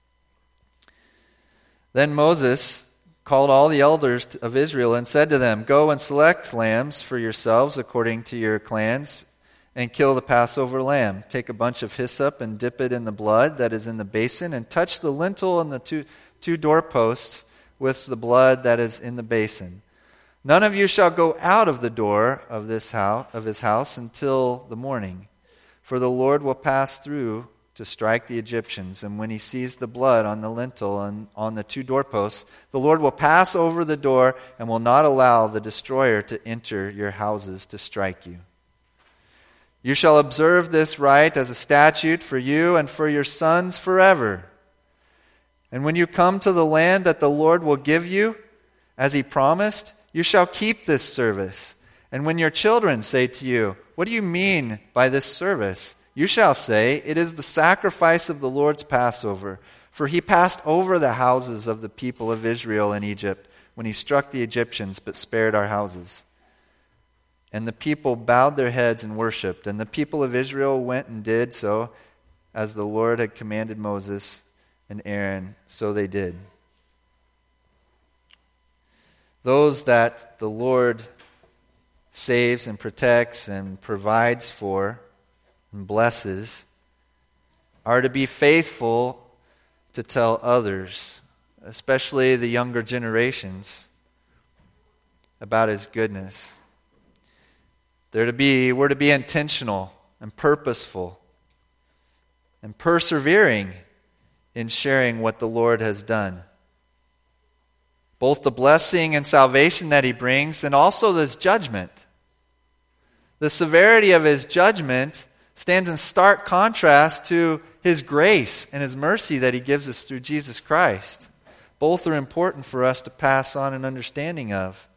Then Moses called all the elders of Israel and said to them, Go and select lambs for yourselves according to your clans and kill the Passover lamb. Take a bunch of hyssop and dip it in the blood that is in the basin, and touch the lintel and the two doorposts with the blood that is in the basin. None of you shall go out of the door of his house until the morning, for the Lord will pass through to strike the Egyptians. And when he sees the blood on the lintel and on the two doorposts, the Lord will pass over the door and will not allow the destroyer to enter your houses to strike you. You shall observe this rite as a statute for you and for your sons forever. And when you come to the land that the Lord will give you, as he promised, you shall keep this service. And when your children say to you, "What do you mean by this service?" you shall say, "It is the sacrifice of the Lord's Passover. For he passed over the houses of the people of Israel in Egypt when he struck the Egyptians, but spared our houses." And the people bowed their heads and worshipped. And the people of Israel went and did so as the Lord had commanded Moses and Aaron, so they did. Those that the Lord saves and protects and provides for and blesses are to be faithful to tell others, especially the younger generations, about his goodness. We're to be intentional and purposeful and persevering in sharing what the Lord has done. Both the blessing and salvation that he brings, and also this judgment. The severity of his judgment stands in stark contrast to his grace and his mercy that he gives us through Jesus Christ. Both are important for us to pass on an understanding of.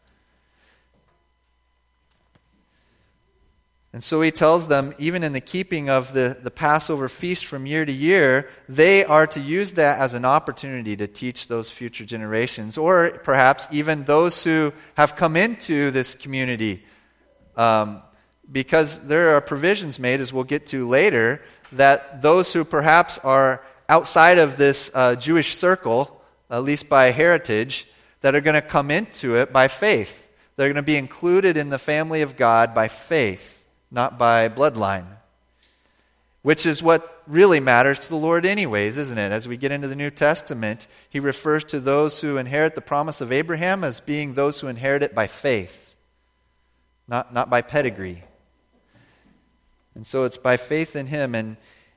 And so he tells them, even in the keeping of the Passover feast from year to year, they are to use that as an opportunity to teach those future generations, or perhaps even those who have come into this community. Because there are provisions made, as we'll get to later, that those who perhaps are outside of this Jewish circle, at least by heritage, that are going to come into it by faith. They're going to be included in the family of God by faith, not by bloodline, which is what really matters to the Lord anyways, isn't it? As we get into the New Testament, he refers to those who inherit the promise of Abraham as being those who inherit it by faith, not by pedigree. And so it's by faith in him. And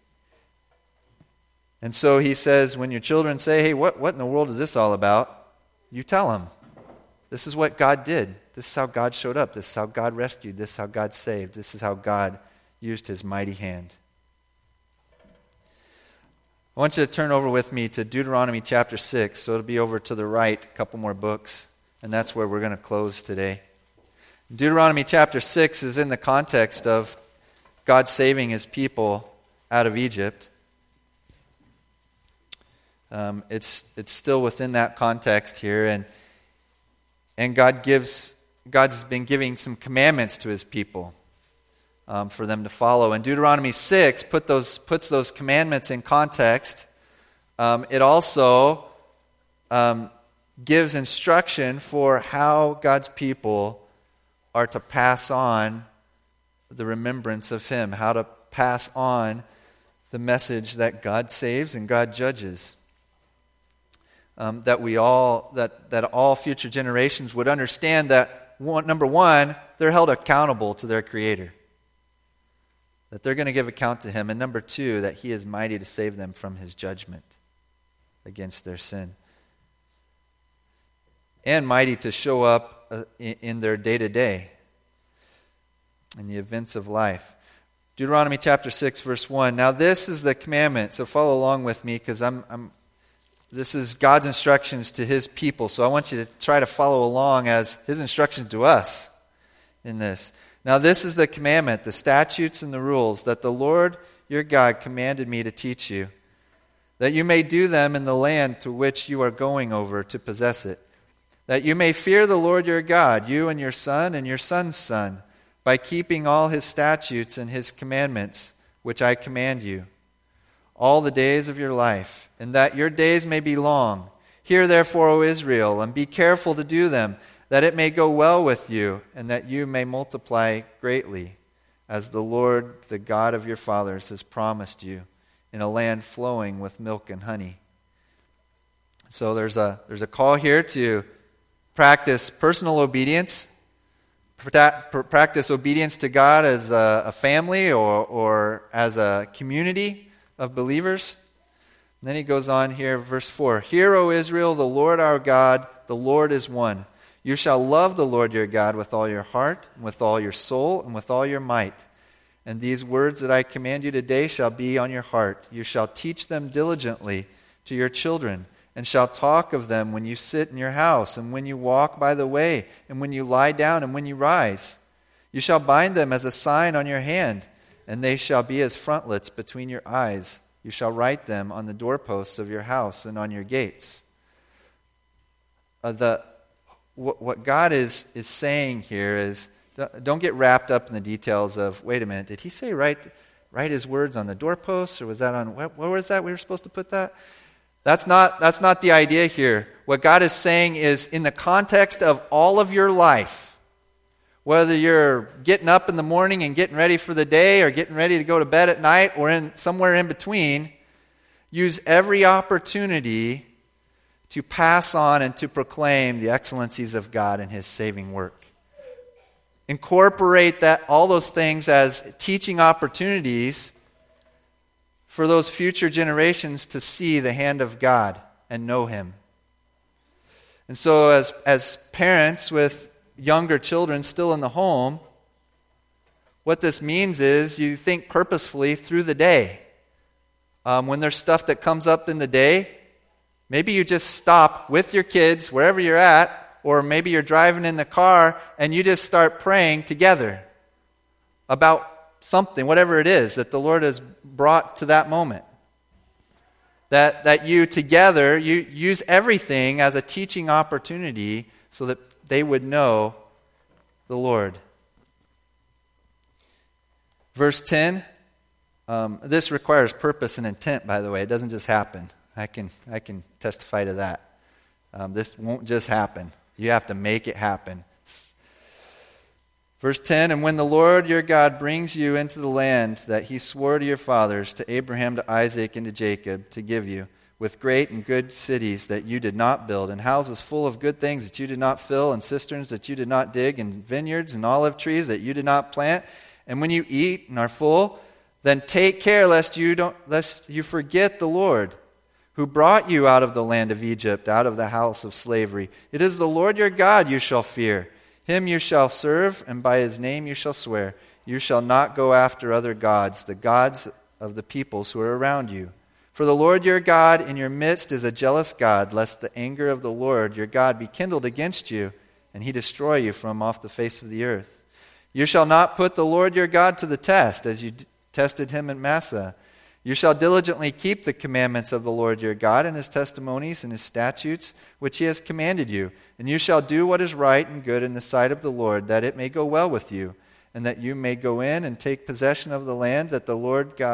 so he says, when your children say, "Hey, what in the world is this all about?" you tell them, this is what God did. This is how God showed up. This is how God rescued. This is how God saved. This is how God used his mighty hand. I want you to turn over with me to Deuteronomy chapter 6. So it'll be over to the right, a couple more books. And that's where we're going to close today. Deuteronomy chapter 6 is in the context of God saving his people out of Egypt. It's still within that context here. And God's been giving some commandments to his people for them to follow. And Deuteronomy 6 puts those commandments in context. It also gives instruction for how God's people are to pass on the remembrance of him, how to pass on the message that God saves and God judges. That all future generations would understand that, number one, they're held accountable to their Creator. That they're going to give account to him. And number two, that he is mighty to save them from his judgment against their sin. And mighty to show up in their day-to-day, in the events of life. Deuteronomy chapter 6, verse 1. Now this is the commandment. So follow along with me, because this is God's instructions to his people. So I want you to try to follow along as his instructions to us in this. Now this is the commandment, the statutes and the rules that the Lord your God commanded me to teach you, that you may do them in the land to which you are going over to possess it, that you may fear the Lord your God, you and your son's son, by keeping all his statutes and his commandments, which I command you, all the days of your life, and that your days may be long. Hear therefore, O Israel, and be careful to do them, that it may go well with you, and that you may multiply greatly, as the Lord, the God of your fathers, has promised you, in a land flowing with milk and honey. So there's a call here to practice personal obedience, practice obedience to God as a family or as a community of believers. And then he goes on here, verse 4. Hear, O Israel, the Lord our God, the Lord is one. You shall love the Lord your God with all your heart, and with all your soul, and with all your might. And these words that I command you today shall be on your heart. You shall teach them diligently to your children, and shall talk of them when you sit in your house, and when you walk by the way, and when you lie down, and when you rise. You shall bind them as a sign on your hand, and they shall be as frontlets between your eyes. You shall write them on the doorposts of your house and on your gates. What God is saying here is, don't get wrapped up in the details of, wait a minute, did he say write his words on the doorposts, or was that on, where was that we were supposed to put that? That's not the idea here. What God is saying is, in the context of all of your life, whether you're getting up in the morning and getting ready for the day, or getting ready to go to bed at night, or somewhere in between, use every opportunity to pass on and to proclaim the excellencies of God and His saving work. Incorporate all those things as teaching opportunities for those future generations to see the hand of God and know Him. And so as parents with younger children still in the home, what this means is you think purposefully through the day. When there's stuff that comes up in the day, maybe you just stop with your kids wherever you're at, or maybe you're driving in the car and you just start praying together about something, whatever it is that the Lord has brought to that moment. That you together, you use everything as a teaching opportunity so that they would know the Lord. Verse 10, this requires purpose and intent, by the way. It doesn't just happen. I can testify to that. This won't just happen. You have to make it happen. Verse 10, and when the Lord your God brings you into the land that He swore to your fathers, to Abraham, to Isaac, and to Jacob, to give you, with great and good cities that you did not build, and houses full of good things that you did not fill, and cisterns that you did not dig, and vineyards and olive trees that you did not plant, and when you eat and are full, then take care lest you forget the Lord, who brought you out of the land of Egypt, out of the house of slavery. It is the Lord your God you shall fear. Him you shall serve, and by His name you shall swear. You shall not go after other gods, the gods of the peoples who are around you. For the Lord your God in your midst is a jealous God, lest the anger of the Lord your God be kindled against you, and He destroy you from off the face of the earth. You shall not put the Lord your God to the test, as you tested Him at Massah. You shall diligently keep the commandments of the Lord your God and His testimonies and His statutes, which He has commanded you. And you shall do what is right and good in the sight of the Lord, that it may go well with you, and that you may go in and take possession of the land that the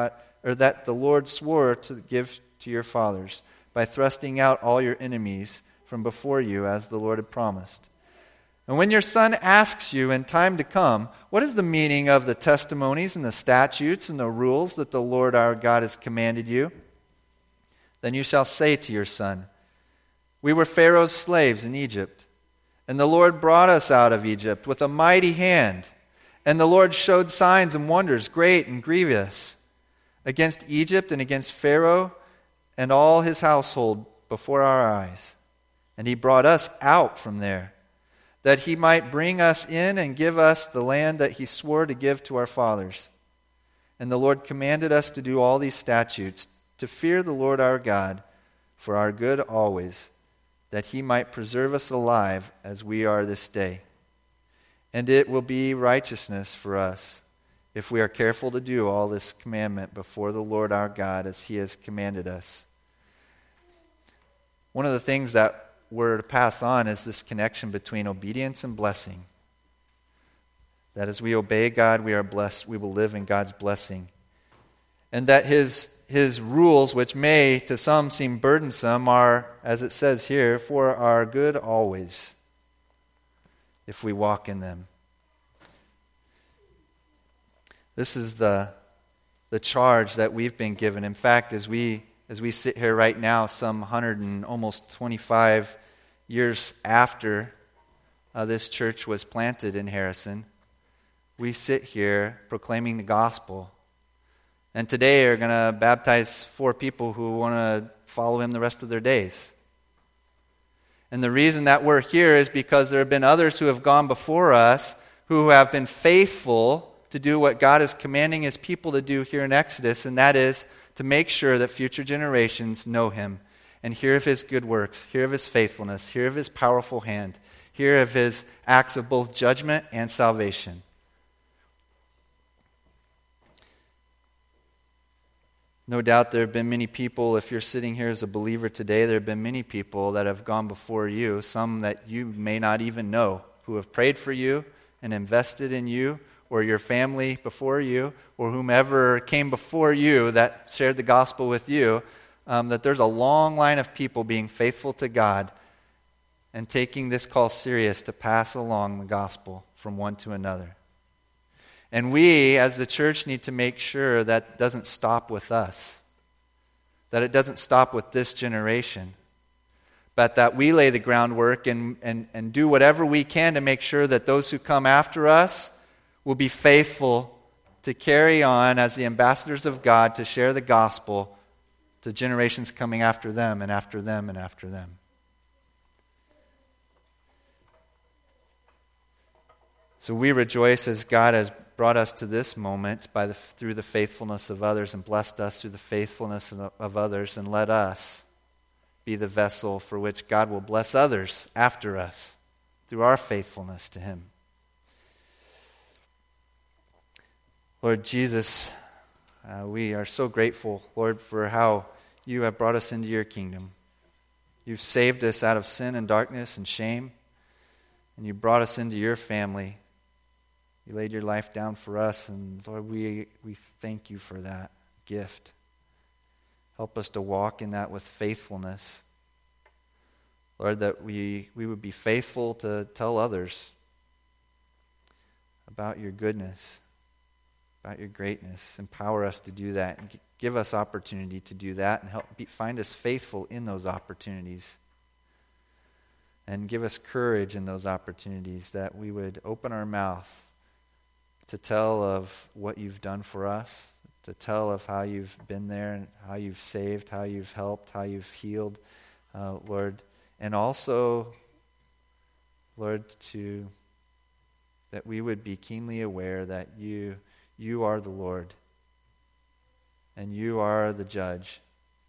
Lord swore to give to your fathers, by thrusting out all your enemies from before you, as the Lord had promised. And when your son asks you in time to come, what is the meaning of the testimonies and the statutes and the rules that the Lord our God has commanded you? Then you shall say to your son, we were Pharaoh's slaves in Egypt, and the Lord brought us out of Egypt with a mighty hand, and the Lord showed signs and wonders great and grievous against Egypt and against Pharaoh and all his household before our eyes. And He brought us out from there, that He might bring us in and give us the land that He swore to give to our fathers. And the Lord commanded us to do all these statutes, to fear the Lord our God for our good always, that He might preserve us alive as we are this day. And it will be righteousness for us if we are careful to do all this commandment before the Lord our God as He has commanded us. One of the things that we're to pass on is this connection between obedience and blessing. That as we obey God, we are blessed. We will live in God's blessing. And that His rules, which may to some seem burdensome, are, as it says here, for our good always, if we walk in them. This is the charge that we've been given. In fact, as we sit here right now, some 100 and almost 25 years after this church was planted in Harrison, we sit here proclaiming the gospel. And today are going to baptize 4 people who want to follow him the rest of their days. And the reason that we're here is because there have been others who have gone before us who have been faithful to do what God is commanding his people to do here in Exodus, and that is to make sure that future generations know him and hear of his good works, hear of his faithfulness, hear of his powerful hand, hear of his acts of both judgment and salvation. No doubt there have been many people, if you're sitting here as a believer today, there have been many people that have gone before you, some that you may not even know, who have prayed for you and invested in you, or your family before you, or whomever came before you that shared the gospel with you, that there's a long line of people being faithful to God and taking this call serious to pass along the gospel from one to another. And we, as the church, need to make sure that doesn't stop with us, that it doesn't stop with this generation, but that we lay the groundwork and do whatever we can to make sure that those who come after us will be faithful to carry on as the ambassadors of God to share the gospel to generations coming after them and after them and after them. So we rejoice as God has brought us to this moment through the faithfulness of others and blessed us through the faithfulness of others, and let us be the vessel for which God will bless others after us through our faithfulness to him. Lord Jesus, we are so grateful, Lord, for how you have brought us into your kingdom. You've saved us out of sin and darkness and shame, and you brought us into your family. You laid your life down for us, and Lord, we thank you for that gift. Help us to walk in that with faithfulness. Lord, that we would be faithful to tell others about your goodness, about your greatness. Empower us to do that, and give us opportunity to do that, and find us faithful in those opportunities. And give us courage in those opportunities, that we would open our mouth to tell of what you've done for us, to tell of how you've been there and how you've saved, how you've helped, how you've healed, Lord. And also, Lord, that we would be keenly aware that you are the Lord and you are the judge.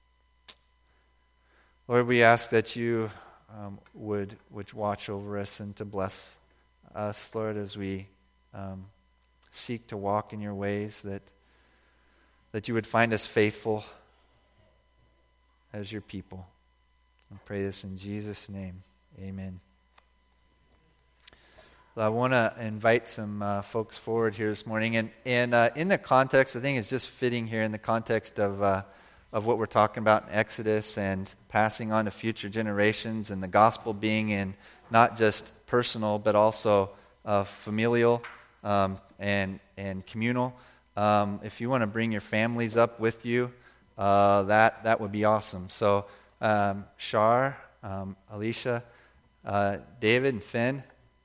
Lord, we ask that you would watch over us and to bless us, Lord, as we seek to walk in your ways, that you would find us faithful as your people. I pray this in Jesus' name. Amen. Well, I want to invite some folks forward here this morning. And in the context, I think it's just fitting here in the context of what we're talking about in Exodus and passing on to future generations, and the gospel being in not just personal but also familial and communal. If you want to bring your families up with you, that would be awesome. So Shar, Alicia, David, and Finn.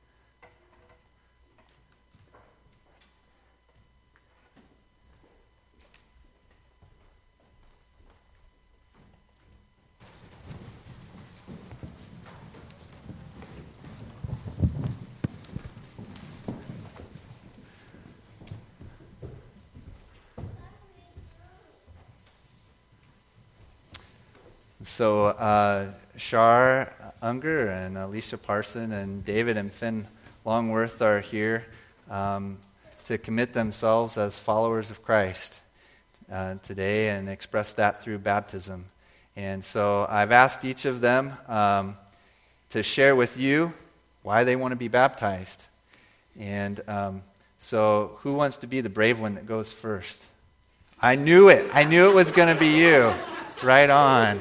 So Shar Unger and Alicia Parson and David and Finn Longworth are here to commit themselves as followers of Christ today and express that through baptism. And so I've asked each of them to share with you why they want to be baptized. And so who wants to be the brave one that goes first? I knew it. I knew it was going to be you. Right on.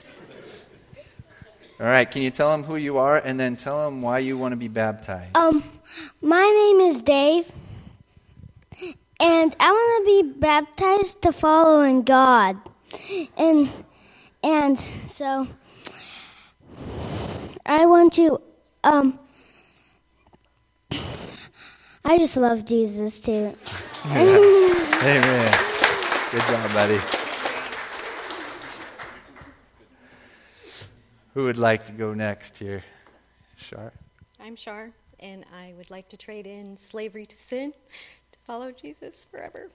All right, can you tell them who you are and then tell them why you want to be baptized? My name is Dave, And I want to be baptized to follow in God. And so I want to, I just love Jesus too. Amen. Good job, buddy. Who would like to go next here? Shar? I'm Shar, and I would like to trade in slavery to sin to follow Jesus forever.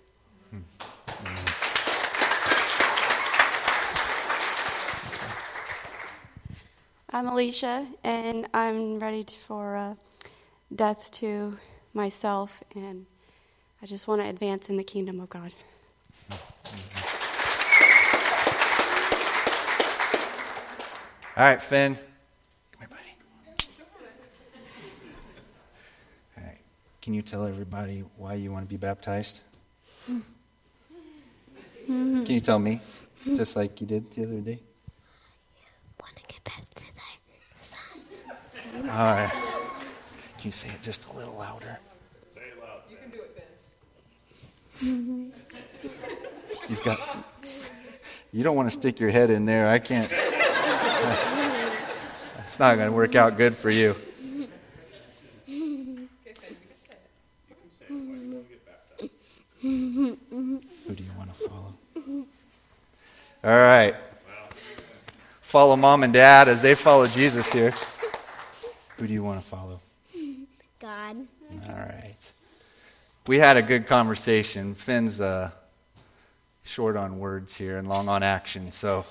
I'm Alicia, and I'm ready for death to myself, and I just want to advance in the kingdom of God. All right, Finn. Come here, buddy. All right. Can you tell everybody why you want to be baptized? Can you tell me? Just like you did the other day? Want to get baptized. All right. Can you say it just a little louder? Say it loud. You can do it, Ben. You've got... You don't want to stick your head in there. I can't... It's not going to work out good for you. Okay, Ben, you can say it. You can say it. Why do you want to get baptized? Who do you want to follow? All right. Follow mom and dad as they follow Jesus here. Who do you want to follow? God. All right. We had a good conversation. Finn's short on words here and long on action, so...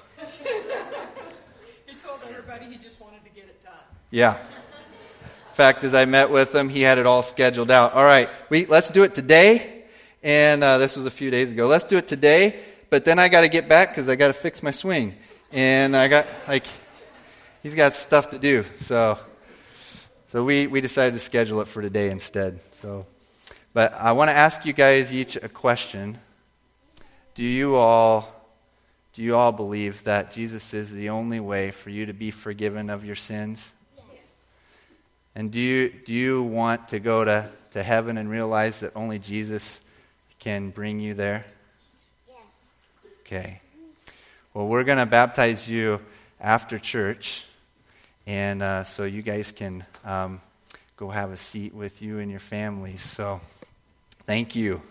He told everybody he just wanted to get it done. Yeah. In fact, as I met with him, he had it all scheduled out. All right, let's do it today. And this was a few days ago. Let's do it today, but then I got to get back because I got to fix my swing. And he's got stuff to do. So we decided to schedule it for today instead. But I want to ask you guys each a question. Do you all believe that Jesus is the only way for you to be forgiven of your sins? Yes. And do you want to go to heaven and realize that only Jesus can bring you there? Yes. Okay. Well, we're going to baptize you after church, and so you guys can go have a seat with you and your families. So, thank you.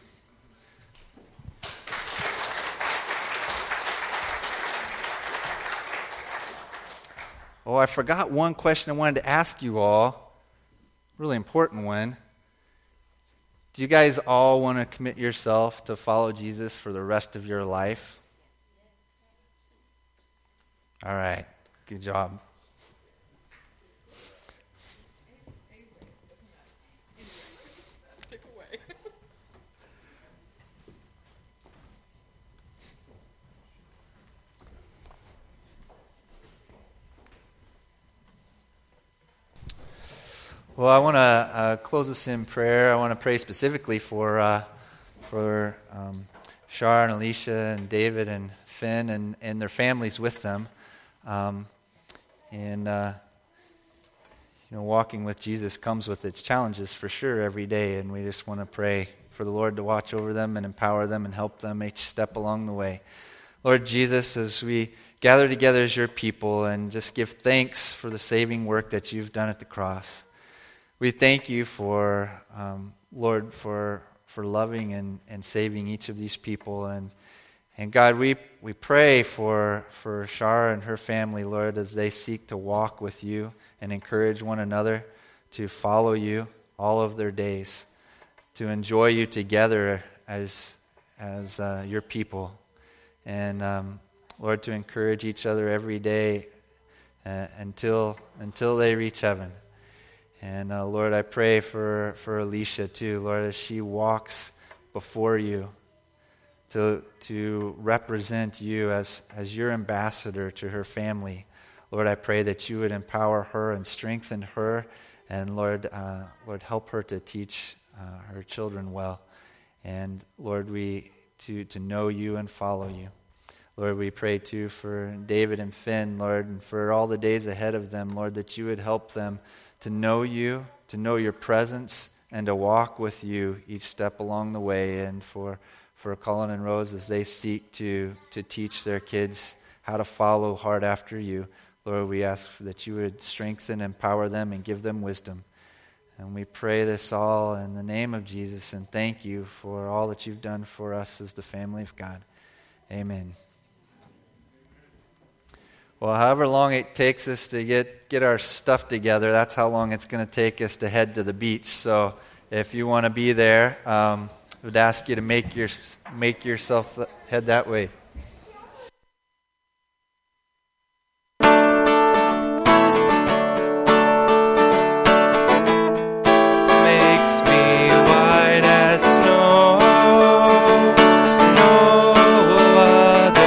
Oh, I forgot one question I wanted to ask you all. Really important one. Do you guys all want to commit yourself to follow Jesus for the rest of your life? All right. Good job. Pick away. Well, I want to close this in prayer. I want to pray specifically for Shar and Alicia and David and Finn and their families with them. Walking with Jesus comes with its challenges for sure every day, and we just want to pray for the Lord to watch over them and empower them and help them each step along the way. Lord Jesus, as we gather together as your people and just give thanks for the saving work that you've done at the cross, we thank you for, Lord, for loving and saving each of these people. And God, we pray for Shara and her family, Lord, as they seek to walk with you and encourage one another to follow you all of their days, to enjoy you together as your people. And, Lord, to encourage each other every day until they reach heaven. And, Lord, I pray for Alicia, too, Lord, as she walks before you to represent you as your ambassador to her family. Lord, I pray that you would empower her and strengthen her, and, Lord, help her to teach her children well. And, Lord, to know you and follow you. Lord, we pray, too, for David and Finn, Lord, and for all the days ahead of them, Lord, that you would help them to know you, to know your presence, and to walk with you each step along the way. And for Colin and Rose as they seek to teach their kids how to follow hard after you, Lord, we ask that you would strengthen, empower them, and give them wisdom. And we pray this all in the name of Jesus, and thank you for all that you've done for us as the family of God. Amen. Well, however long it takes us to get our stuff together, that's how long it's going to take us to head to the beach. So if you want to be there, I would ask you to make yourself head that way.